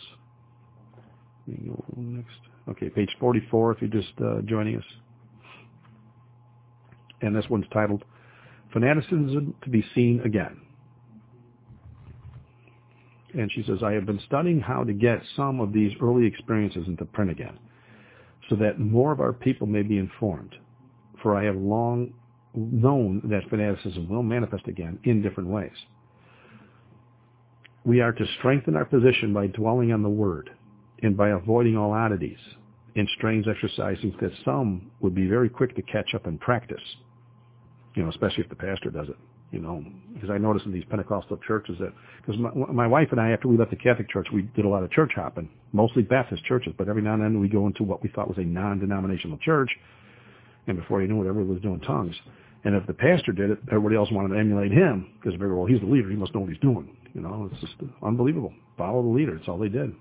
Next. Okay, page 44 if you're just joining us. And this one's titled, Fanaticism to be Seen Again. And she says, I have been studying how to get some of these early experiences into print again, so that more of our people may be informed. For I have long known that fanaticism will manifest again in different ways. We are to strengthen our position by dwelling on the Word and by avoiding all oddities and strange exercises that some would be very quick to catch up and practice, especially if the pastor does it, because I noticed in these Pentecostal churches that, because my wife and I, after we left the Catholic Church, we did a lot of church hopping, mostly Baptist churches, but every now and then we go into what we thought was a non-denominational church, and before you knew it, everyone was doing tongues. And if the pastor did it, everybody else wanted to emulate him because they figured, well, he's the leader. He must know what he's doing. It's just unbelievable. Follow the leader. That's all they did.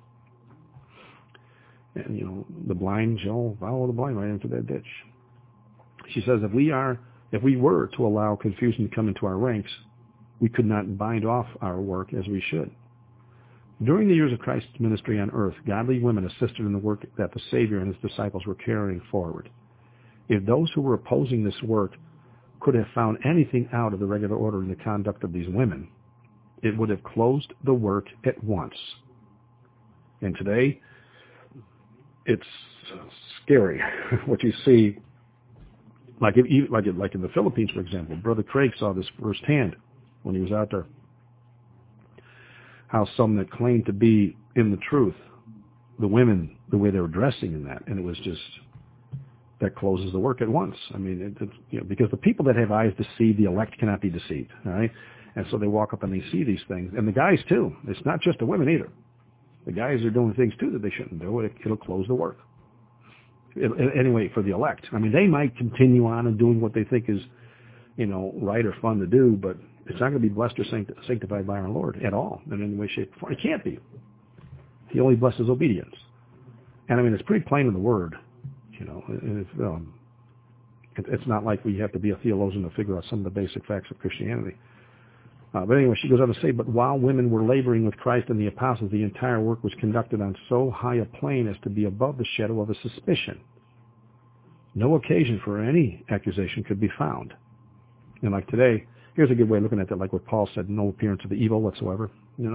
And, the blind shall follow the blind right into that ditch. She says, if we were to allow confusion to come into our ranks, we could not bind off our work as we should. During the years of Christ's ministry on earth, godly women assisted in the work that the Savior and his disciples were carrying forward. If those who were opposing this work could have found anything out of the regular order in the conduct of these women, it would have closed the work at once. And today, it's scary what you see. Like in the Philippines, for example, Brother Craig saw this firsthand when he was out there. How some that claimed to be in the truth, the women, the way they were dressing in that, and it was just, that closes the work at once. I mean, because the people that have eyes to see, the elect cannot be deceived, all right? And so they walk up and they see these things. And the guys, too. It's not just the women either. The guys are doing things, too, that they shouldn't do. It'll close the work. Anyway, for the elect. I mean, they might continue on and doing what they think is, right or fun to do, but it's not going to be blessed or sanctified by our Lord at all in any way, shape, or form. It can't be. He only blesses obedience. And I mean, it's pretty plain in the Word. It's not like we have to be a theologian to figure out some of the basic facts of Christianity. But anyway, she goes on to say, but while women were laboring with Christ and the apostles, the entire work was conducted on so high a plane as to be above the shadow of a suspicion. No occasion for any accusation could be found. And like today, here's a good way of looking at that, like what Paul said, no appearance of the evil whatsoever,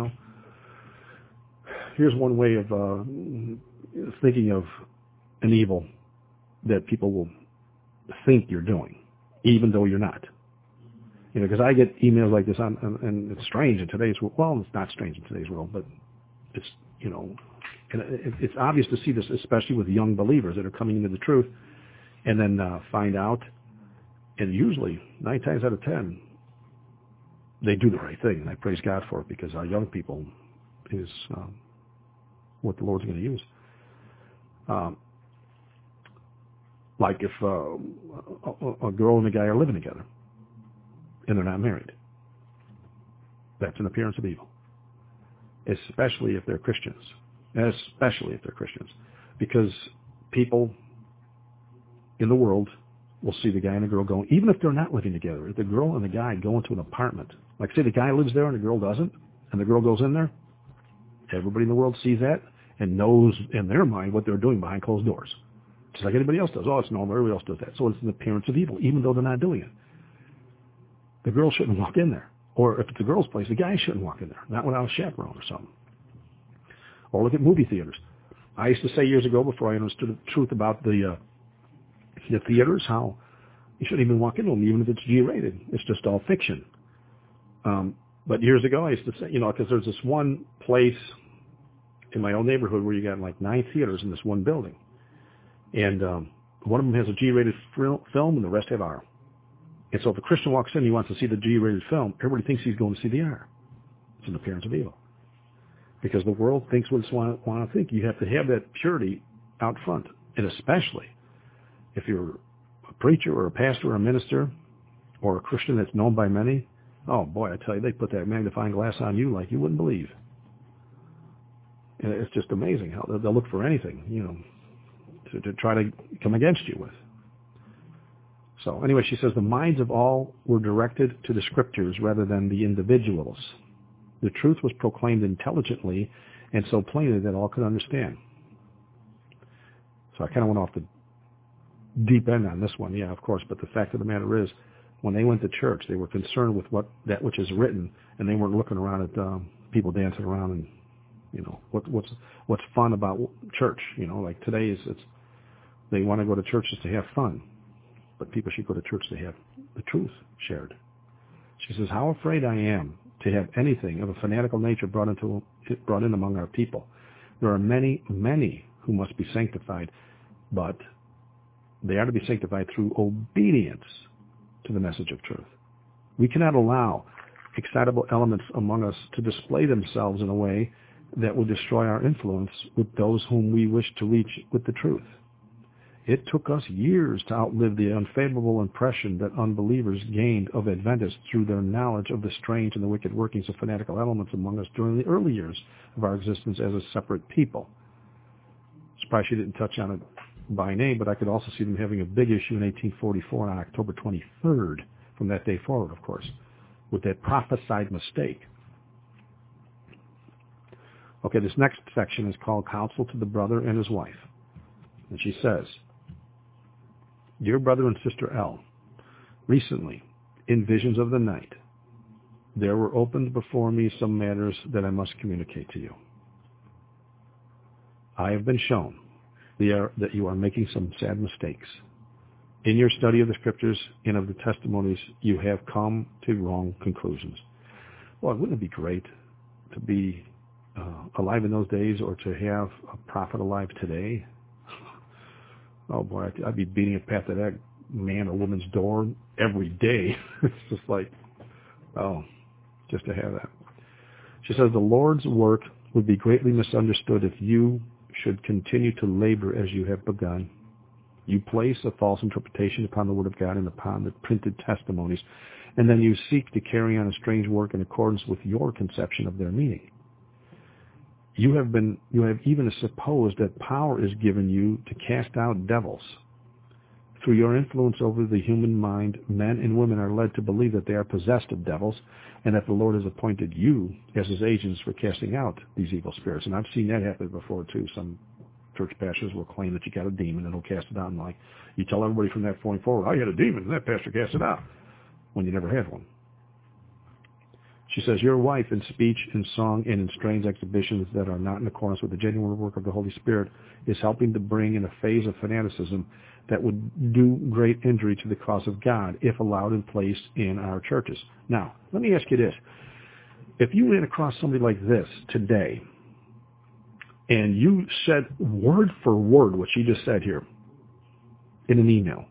Here's one way of thinking of an evil that people will think you're doing, even though you're not. Because I get emails like this, and it's strange in today's world. Well, it's not strange in today's world, but it's, and it's obvious to see this, especially with young believers that are coming into the truth, and then find out, and usually 9 times out of 10, they do the right thing, and I praise God for it, because our young people is what the Lord's going to use. Like if a girl and a guy are living together, and they're not married. That's an appearance of evil. Especially if they're Christians. Because people in the world will see the guy and the girl going, even if they're not living together, if the girl and the guy go into an apartment, like say the guy lives there and the girl doesn't, and the girl goes in there, everybody in the world sees that and knows in their mind what they're doing behind closed doors. Just like anybody else does. Oh, it's normal, everybody else does that. So it's an appearance of evil, even though they're not doing it. The girl shouldn't walk in there. Or if it's a girl's place, the guy shouldn't walk in there. Not without a chaperone or something. Or look at movie theaters. I used to say years ago, before I understood the truth about the theaters, how you shouldn't even walk into them, even if it's G-rated. It's just all fiction. But years ago, I used to say, because there's this one place in my own neighborhood where you got like 9 theaters in this one building. And one of them has a G-rated film and the rest have R. And so if a Christian walks in, he wants to see the G-rated film, everybody thinks he's going to see the R. It's an appearance of evil. Because the world thinks what it's want to think. You have to have that purity out front. And especially if you're a preacher or a pastor or a minister or a Christian that's known by many, oh boy, I tell you, they put that magnifying glass on you like you wouldn't believe. And it's just amazing how they'll look for anything, to try to come against you with. So anyway, she says the minds of all were directed to the scriptures rather than the individuals. The truth was proclaimed intelligently and so plainly that all could understand. So I kind of went off the deep end on this one, yeah, of course, but the fact of the matter is, when they went to church, they were concerned with that which is written, and they weren't looking around at people dancing around and, what's fun about church, like today they want to go to churches to have fun. But people should go to church to have the truth shared. She says, how afraid I am to have anything of a fanatical nature brought in among our people. There are many, many who must be sanctified, but they are to be sanctified through obedience to the message of truth. We cannot allow excitable elements among us to display themselves in a way that will destroy our influence with those whom we wish to reach with the truth. It took us years to outlive the unfavorable impression that unbelievers gained of Adventists through their knowledge of the strange and the wicked workings of fanatical elements among us during the early years of our existence as a separate people. Surprised she didn't touch on it by name, but I could also see them having a big issue in 1844 on October 23rd, from that day forward, of course, with that prophesied mistake. Okay, this next section is called Counsel to the Brother and His Wife. And she says, Dear Brother and Sister L, recently, in visions of the night, there were opened before me some matters that I must communicate to you. I have been shown that you are making some sad mistakes. In your study of the Scriptures and of the testimonies, you have come to wrong conclusions. Well, wouldn't it be great to be alive in those days, or to have a prophet alive today? Oh boy, I'd be beating a path at that man or woman's door every day. It's just like, just to have that. She says, the Lord's work would be greatly misunderstood if you should continue to labor as you have begun. You place a false interpretation upon the Word of God and upon the printed testimonies, and then you seek to carry on a strange work in accordance with your conception of their meaning. You have even supposed that power is given you to cast out devils. Through your influence over the human mind, men and women are led to believe that they are possessed of devils, and that the Lord has appointed you as His agents for casting out these evil spirits. And I've seen that happen before too. Some church pastors will claim that you got a demon and will cast it out, and like you tell everybody from that point forward, I had a demon and that pastor cast it out, when you never had one. She says, your wife in speech, in song, and in strange exhibitions that are not in accordance with the genuine work of the Holy Spirit is helping to bring in a phase of fanaticism that would do great injury to the cause of God if allowed and placed in our churches. Now, let me ask you this. If you ran across somebody like this today, and you said word for word what she just said here in an email,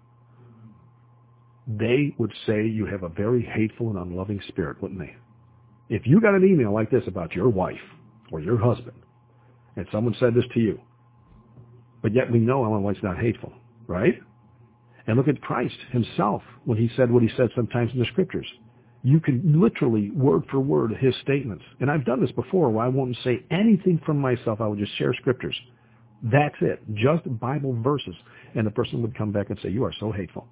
they would say you have a very hateful and unloving spirit, wouldn't they? If you got an email like this about your wife or your husband, and someone said this to you, but yet we know Ellen White's not hateful, right? And look at Christ Himself when He said what He said sometimes in the Scriptures. You can literally, word for word, His statements. And I've done this before where I won't say anything from myself. I would just share Scriptures. That's it. Just Bible verses. And the person would come back and say, you are so hateful.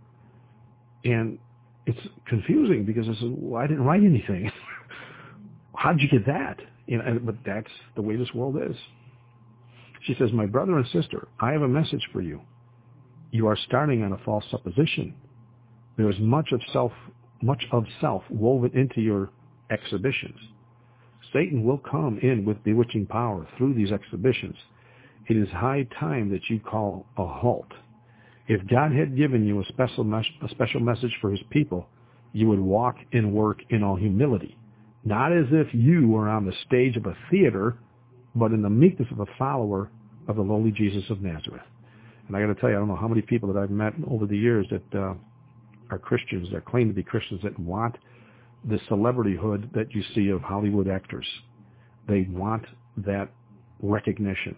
And it's confusing because I said, well, I didn't write anything. How did you get that? But that's the way this world is. She says, my brother and sister, I have a message for you. You are starting on a false supposition. There is much of self woven into your exhibitions. Satan will come in with bewitching power through these exhibitions. It is high time that you call a halt. If God had given you a special message for His people, you would walk and work in all humility, not as if you were on the stage of a theater, but in the meekness of a follower of the lowly Jesus of Nazareth. And I got to tell you, I don't know how many people that I've met over the years that are Christians, that claim to be Christians, that want the celebrityhood that you see of Hollywood actors. They want that recognition.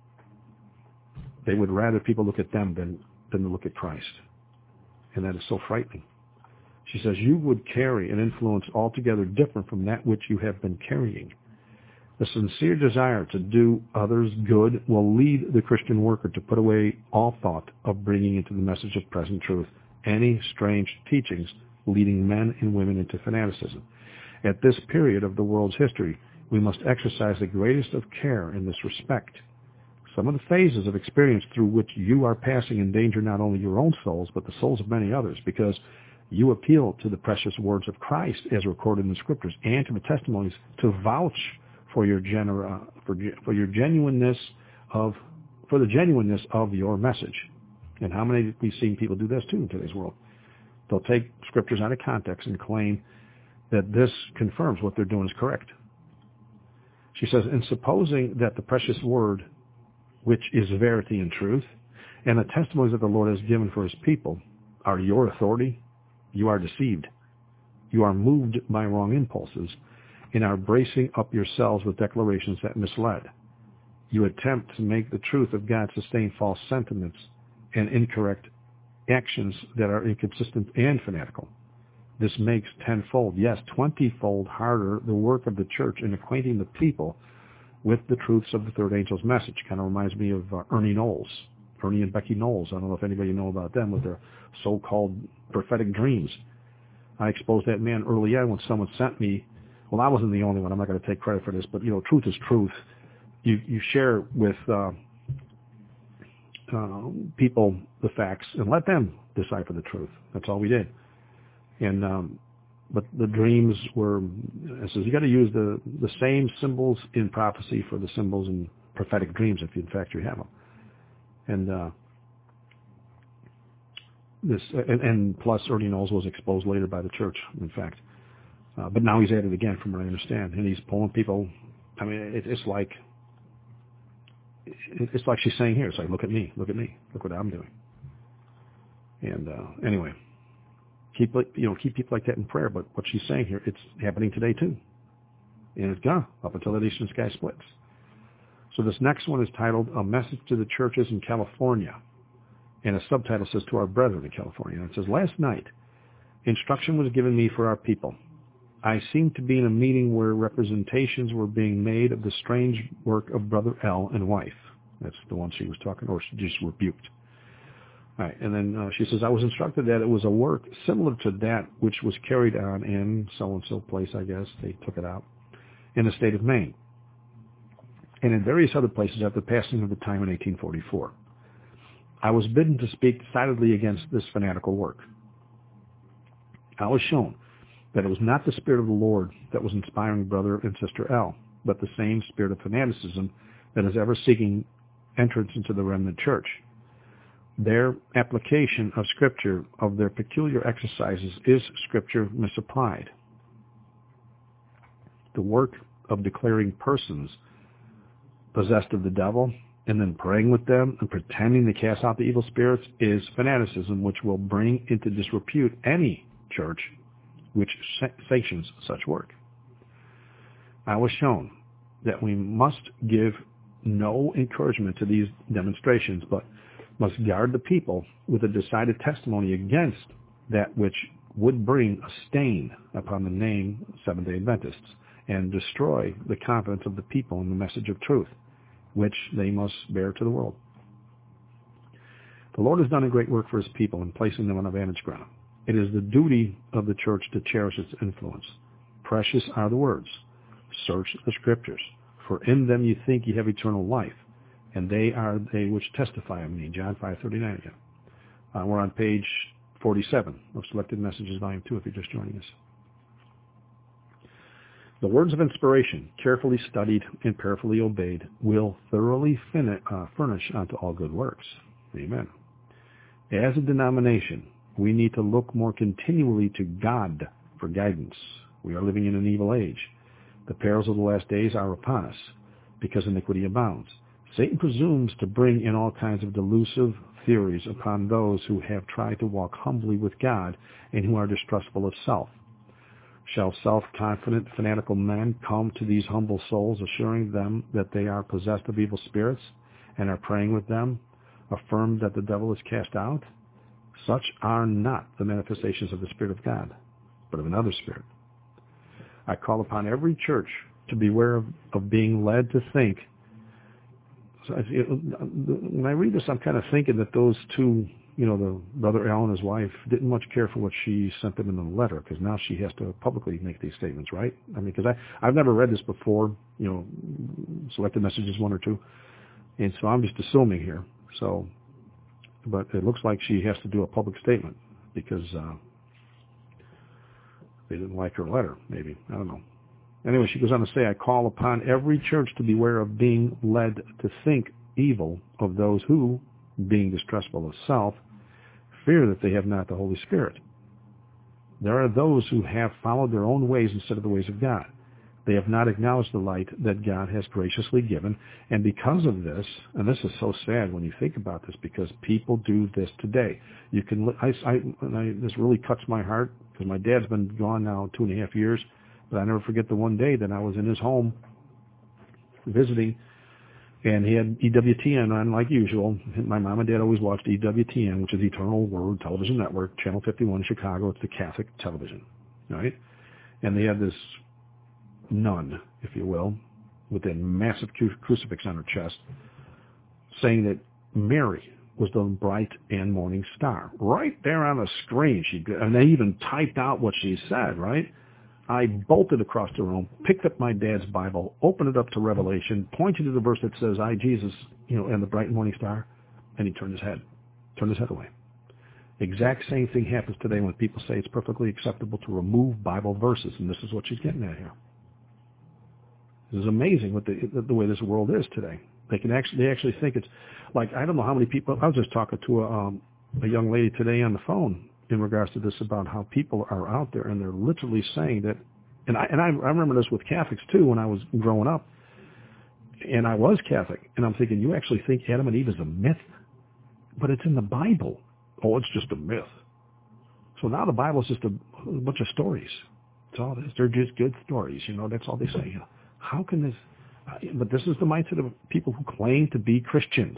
They would rather people look at them than to look at Christ. And that is so frightening. She says, you would carry an influence altogether different from that which you have been carrying. The sincere desire to do others good will lead the Christian worker to put away all thought of bringing into the message of present truth any strange teachings leading men and women into fanaticism. At this period of the world's history, we must exercise the greatest of care in this respect. Some of the phases of experience through which you are passing endanger not only your own souls, but the souls of many others, because you appeal to the precious words of Christ as recorded in the Scriptures and to the testimonies to vouch for your genuineness of your message. And how many we've seen people do this too in today's world? They'll take Scriptures out of context and claim that this confirms what they're doing is correct. She says, in supposing that the precious word, which is verity and truth, and the testimonies that the Lord has given for His people are your authority, you are deceived. You are moved by wrong impulses and are bracing up yourselves with declarations that misled. You attempt to make the truth of God sustain false sentiments and incorrect actions that are inconsistent and fanatical. This makes tenfold, yes, 20-fold harder the work of the church in acquainting the people with the truths of the third angel's message. Kind of reminds me of Ernie and Becky Knowles. I don't know if anybody know about them with their so-called prophetic dreams. I exposed that man early on when someone sent me. Well, I wasn't the only one. I'm not going to take credit for this, but truth is truth. You share with people the facts and let them decipher the truth. That's all we did. And but the dreams were, it says you got to use the same symbols in prophecy for the symbols in prophetic dreams if in fact you have them. And plus Ernie Knowles was exposed later by the church, in fact. But now he's at it again, from what I understand, and he's pulling people. I mean, it's like she's saying here. It's like, look at me, look what I'm doing. And anyway, keep people like that in prayer. But what she's saying here, it's happening today too, and it's gone up until the nation sky splits. So this next one is titled "A Message to the Churches in California," and a subtitle says "To Our Brethren in California." And it says, "Last night, instruction was given me for our people. I seemed to be in a meeting where representations were being made of the strange work of Brother L and wife." That's the one she was talking, or she just rebuked. All right, and then she says, "I was instructed that it was a work similar to that which was carried on in so-and-so place," I guess, they took it out, "in the state of Maine, and in various other places after the passing of the time in 1844. I was bidden to speak decidedly against this fanatical work. I was shown that it was not the Spirit of the Lord that was inspiring Brother and Sister L, but the same spirit of fanaticism that is ever seeking entrance into the remnant church. Their application of Scripture, of their peculiar exercises, is Scripture misapplied. The work of declaring persons possessed of the devil and then praying with them and pretending to cast out the evil spirits is fanaticism, which will bring into disrepute any church which sanctions such work. I was shown that we must give no encouragement to these demonstrations, but must guard the people with a decided testimony against that which would bring a stain upon the name Seventh-day Adventists and destroy the confidence of the people in the message of truth, which they must bear to the world. The Lord has done a great work for his people in placing them on a vantage ground. It is the duty of the church to cherish its influence. Precious are the words, search the Scriptures, for in them you think you have eternal life, and they are they which testify of me. John 5:39 again. We're on page 47 of Selected Messages, Volume 2, if you're just joining us. The words of inspiration, carefully studied and prayerfully obeyed, will thoroughly furnish unto all good works. Amen. As a denomination, we need to look more continually to God for guidance. We are living in an evil age. The perils of the last days are upon us, because iniquity abounds. Satan presumes to bring in all kinds of delusive theories upon those who have tried to walk humbly with God and who are distrustful of self. Shall self-confident, fanatical men come to these humble souls, assuring them that they are possessed of evil spirits, and are praying with them, affirm that the devil is cast out? Such are not the manifestations of the Spirit of God, but of another spirit. I call upon every church to beware of being led to think. So when I read this, I'm kind of thinking that those two, the Brother Al and his wife, didn't much care for what she sent them in the letter, because now she has to publicly make these statements, right? I mean, because I've never read this before, Selected Messages 1 or 2, and so I'm just assuming here. So, but it looks like she has to do a public statement because they didn't like her letter, maybe. I don't know. Anyway, she goes on to say, I call upon every church to beware of being led to think evil of those who, being distrustful of self, fear that they have not the Holy Spirit. There are those who have followed their own ways instead of the ways of God. They have not acknowledged the light that God has graciously given, and because of this, and this is so sad when you think about this, because people do this today. You can, this really cuts my heart, because my dad's been gone now 2.5 years, but I never forget the one day that I was in his home visiting, And he had EWTN on like usual. My mom and dad always watched EWTN, which is Eternal Word Television Network, Channel 51 in Chicago. It's the Catholic television, right? And they had this nun, if you will, with a massive crucifix on her chest, saying that Mary was the bright and morning star. Right there on the screen. And they even typed out what she said, right? I bolted across the room, picked up my dad's Bible, opened it up to Revelation, pointed to the verse that says, I, Jesus, and the bright and morning star, and he turned his head away. Exact same thing happens today when people say it's perfectly acceptable to remove Bible verses, and this is what she's getting at here. This is amazing what the way this world is today. They actually think it's like, I don't know how many people. I was just talking to a young lady today on the phone in regards to this, about how people are out there and they're literally saying that, and I remember this with Catholics too when I was growing up, and I was Catholic, and I'm thinking, you actually think Adam and Eve is a myth? But it's in the Bible. Oh, it's just a myth. So now the Bible is just a bunch of stories. That's all it is. They're just good stories. That's all they say. How can this? But this is the mindset of people who claim to be Christians.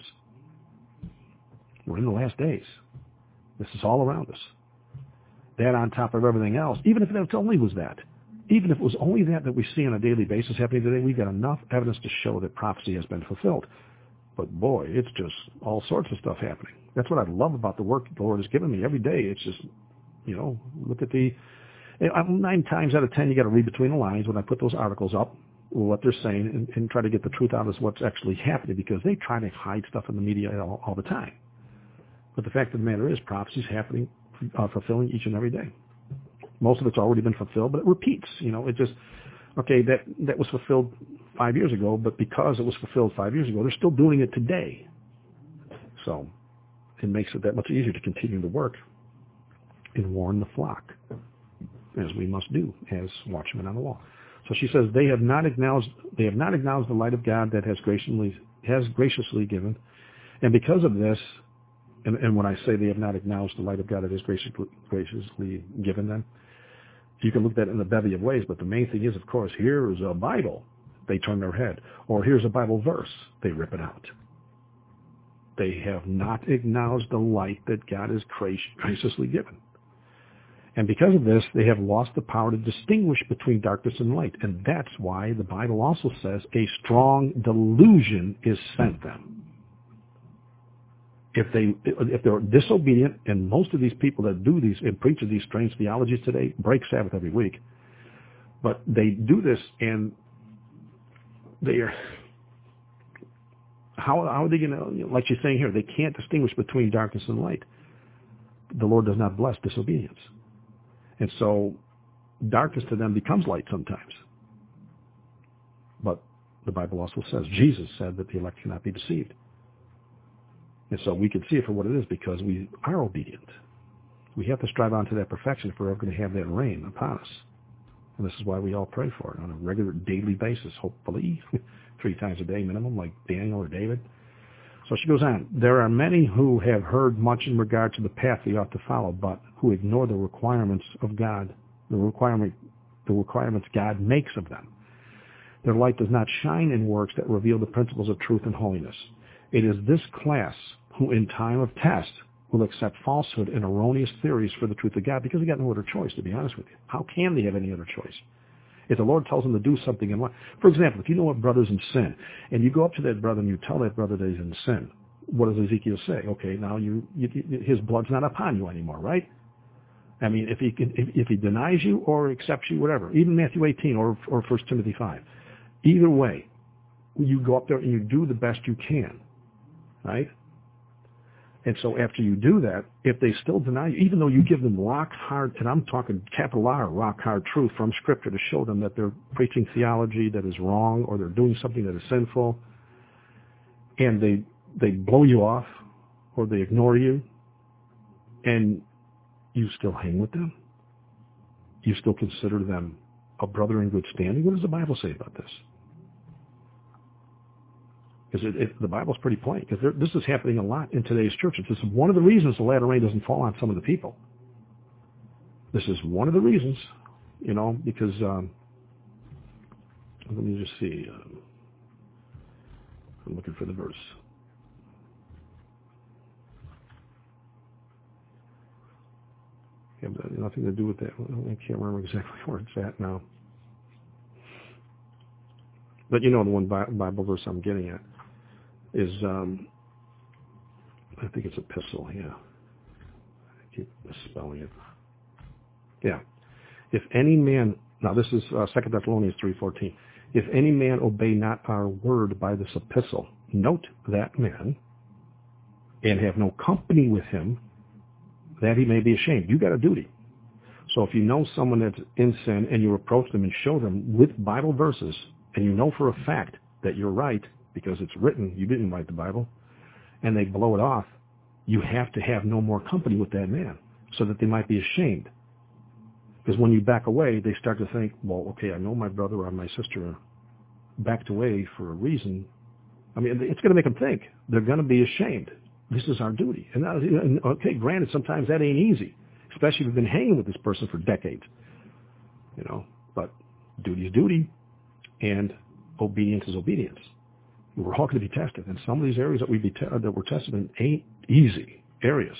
We're in the last days. This is all around us. That on top of everything else, even if it only was that, even if it was only that we see on a daily basis happening today, we've got enough evidence to show that prophecy has been fulfilled. But boy, it's just all sorts of stuff happening. That's what I love about the work the Lord has given me every day. It's just, look at 9 times out of 10, you got to read between the lines when I put those articles up, what they're saying, and try to get the truth out of what's actually happening, because they try to hide stuff in the media all the time. But the fact of the matter is, prophecy is happening, fulfilling each and every day. Most of it's already been fulfilled, but it repeats. It just, okay, that was fulfilled 5 years ago, but because it was fulfilled 5 years ago, they're still doing it today. So it makes it that much easier to continue the work and warn the flock, as we must do as watchmen on the wall. So she says they have not acknowledged the light of God that has graciously given, and because of this. And when I say they have not acknowledged the light of God that is graciously given them, you can look at it in a bevy of ways, but the main thing is, of course, here's a Bible. They turn their head. Or here's a Bible verse. They rip it out. They have not acknowledged the light that God has graciously given. And because of this, they have lost the power to distinguish between darkness and light. And that's why the Bible also says a strong delusion is sent them. If they're disobedient, and most of these people that do these and preach these strange theologies today break Sabbath every week, but they do this, and they are, how are they going to, like she's saying here, they can't distinguish between darkness and light. The Lord does not bless disobedience. And so darkness to them becomes light sometimes. But the Bible also says, Jesus said that the elect cannot be deceived. And so we can see it for what it is, because we are obedient. We have to strive on to that perfection if we're ever going to have that reign upon us. And this is why we all pray for it on a regular daily basis, hopefully 3 times a day minimum, like Daniel or David. So she goes on, there are many who have heard much in regard to the path they ought to follow, but who ignore the requirements of God, the requirements God makes of them. Their light does not shine in works that reveal the principles of truth and holiness. It is this class who in time of test will accept falsehood and erroneous theories for the truth of God, because they got no other choice, to be honest with you. How can they have any other choice? If the Lord tells them to do something, for example, if you know a brother's in sin, and you go up to that brother and you tell that brother that he's in sin, what does Ezekiel say? Okay, now his blood's not upon you anymore, right? I mean, if he denies you or accepts you, whatever, even Matthew 18 or 1 Timothy 5, either way, you go up there and you do the best you can, right? And so after you do that, if they still deny you, even though you give them rock hard, and I'm talking capital R, rock hard truth from Scripture to show them that they're preaching theology that is wrong or they're doing something that is sinful, and they blow you off or they ignore you, and you still hang with them, you still consider them a brother in good standing. What does the Bible say about this? Because the Bible's pretty plain. Because this is happening a lot in today's churches. This is one of the reasons the latter rain doesn't fall on some of the people. This is one of the reasons, because let me just see. I'm looking for the verse. Yeah, but nothing to do with that. I can't remember exactly where it's at now. But you know the one Bible verse I'm getting at is, I think it's epistle, yeah. I keep misspelling it. Yeah. If any man, now this is 2 Thessalonians 3:14. If any man obey not our word by this epistle, note that man, and have no company with him, that he may be ashamed. You got a duty. So if you know someone that's in sin and you approach them and show them with Bible verses, and you know for a fact that you're right because it's written, you didn't write the Bible, and they blow it off, you have to have no more company with that man so that they might be ashamed. Because when you back away, they start to think, well, okay, I know my brother or my sister backed away for a reason. I mean, it's going to make them think. They're going to be ashamed. This is our duty. And okay, granted, sometimes that ain't easy, especially if you've been hanging with this person for decades. You know, but duty is duty, and obedience is obedience. We're all going to be tested, and some of these areas that we're tested in ain't easy areas.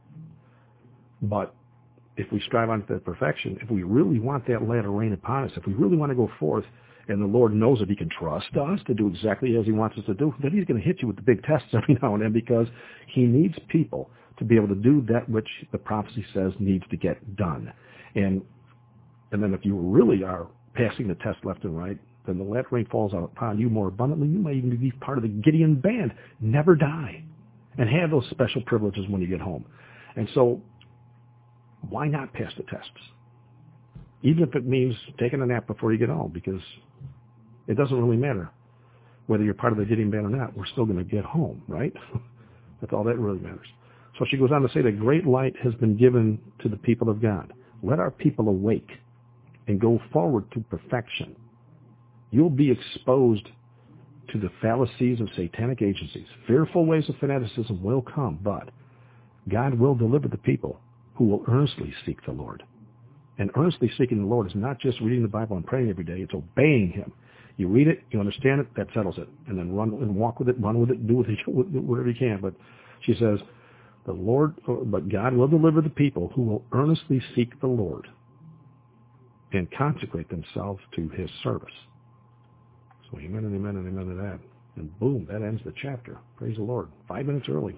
But if we strive on that perfection, if we really want that latter rain upon us, if we really want to go forth, and the Lord knows that he can trust us to do exactly as he wants us to do, then he's going to hit you with the big tests every now and then, because he needs people to be able to do that which the prophecy says needs to get done. And then if you really are passing the test left and right, then the latter rain falls out upon you more abundantly. You may even be part of the Gideon band, never die, and have those special privileges when you get home. And so why not pass the tests? Even if it means taking a nap before you get home, because it doesn't really matter whether you're part of the Gideon band or not. We're still going to get home, right? That's all that really matters. So she goes on to say that great light has been given to the people of God. Let our people awake and go forward to perfection. You'll be exposed to the fallacies of satanic agencies. Fearful ways of fanaticism will come, but God will deliver the people who will earnestly seek the Lord. And earnestly seeking the Lord is not just reading the Bible and praying every day. It's obeying him. You read it, you understand it, that settles it. And then run and walk with it, run with it, do with it, whatever you can. But she says, but God will deliver the people who will earnestly seek the Lord and consecrate themselves to his service. So amen and amen and amen to that. And boom, that ends the chapter. Praise the Lord. 5 minutes early.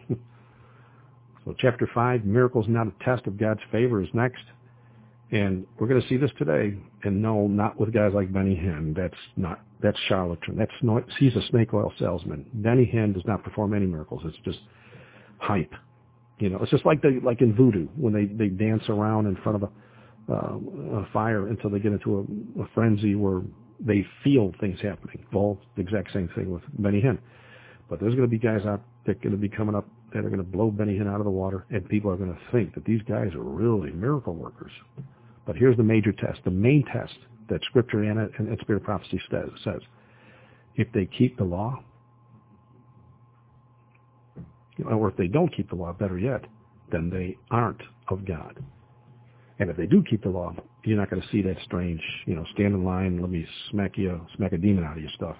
So chapter 5, miracles not a test of God's favor, is next. And we're going to see this today. And no, not with guys like Benny Hinn. That's charlatan. He's a snake oil salesman. Benny Hinn does not perform any miracles. It's just hype. You know, it's just like in voodoo, when they dance around in front of a fire until they get into a frenzy where they feel things happening. Well, the exact same thing with Benny Hinn. But there's going to be guys out that are going to be coming up that are going to blow Benny Hinn out of the water, and people are going to think that these guys are really miracle workers. But here's the major test, the main test that Scripture and Spirit of Prophecy says. If they keep the law, or if they don't keep the law, better yet, then they aren't of God. And if they do keep the law, you're not going to see that strange, stand in line, let me smack a demon out of your stuff.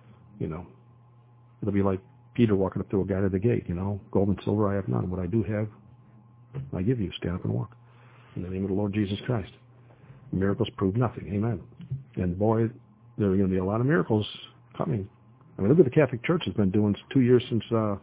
It'll be like Peter walking up to a guy at the gate, gold and silver I have none. What I do have, I give you. Stand up and walk. In the name of the Lord Jesus Christ. Miracles prove nothing. Amen. And boy, there are going to be a lot of miracles coming. I mean, look what the Catholic Church has been doing. It's 2 years since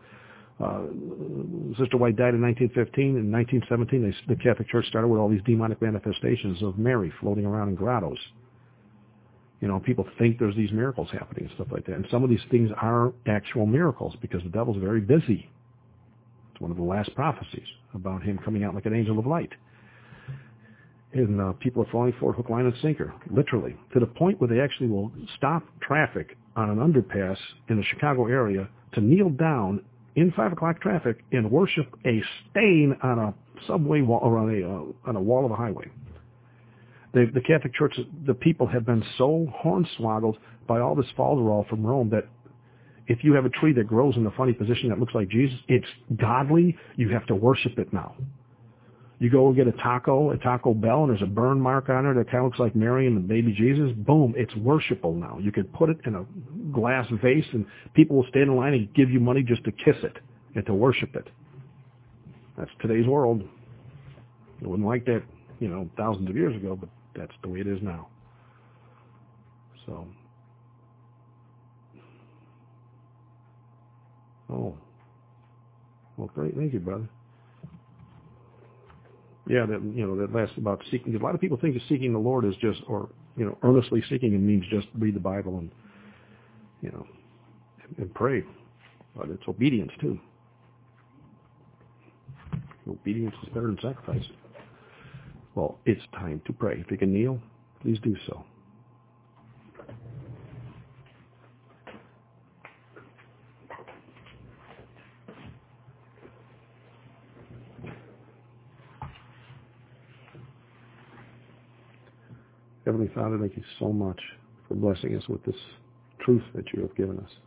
Sister White died in 1915. In 1917, the Catholic Church started with all these demonic manifestations of Mary floating around in grottos. People think there's these miracles happening and stuff like that. And some of these things are actual miracles because the devil's very busy. It's one of the last prophecies about him coming out like an angel of light. And people are falling for it hook, line, and sinker, literally, to the point where they actually will stop traffic on an underpass in the Chicago area to kneel down in 5 o'clock traffic and worship a stain on a subway wall or on a wall of a highway. The Catholic Church, the people have been so hornswoggled by all this falderall from Rome that if you have a tree that grows in a funny position that looks like Jesus, it's godly, you have to worship it now. You go and get a Taco Bell, and there's a burn mark on it that kind of looks like Mary and the baby Jesus. Boom, it's worshipful now. You could put it in a glass vase, and people will stand in line and give you money just to kiss it and to worship it. That's today's world. It wasn't like that, thousands of years ago, but that's the way it is now. So, well, great. Thank you, brother. Yeah, that last about seeking. A lot of people think that seeking the Lord is just, earnestly seeking it means just read the Bible and, and pray. But it's obedience too. Obedience is better than sacrifice. Well, it's time to pray. If you can kneel, please do so. Heavenly Father, thank you so much for blessing us with this truth that you have given us.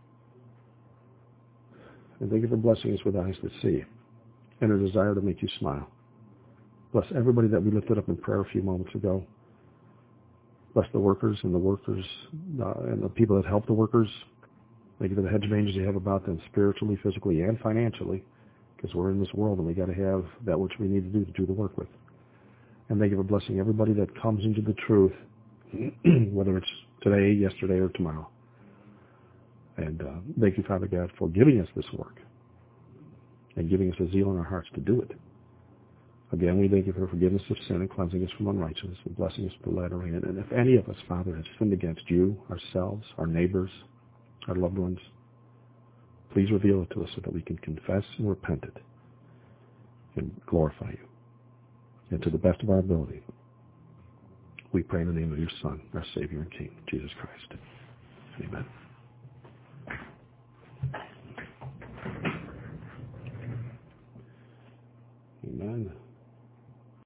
And thank you for blessing us with eyes that see and a desire to make you smile. Bless everybody that we lifted up in prayer a few moments ago. Bless the workers and the people that help the workers. Thank you for the hedge of angels you have about them spiritually, physically, and financially, because we're in this world and we got to have that which we need to do the work with. And thank you for blessing everybody that comes into the truth, whether it's today, yesterday, or tomorrow. And thank you, Father God, for giving us this work and giving us a zeal in our hearts to do it. Again, we thank you for forgiveness of sin and cleansing us from unrighteousness and blessing us with the latter rain. And if any of us, Father, has sinned against you, ourselves, our neighbors, our loved ones, please reveal it to us so that we can confess and repent it and glorify you. And to the best of our ability, we pray in the name of your Son, our Savior and King, Jesus Christ. Amen.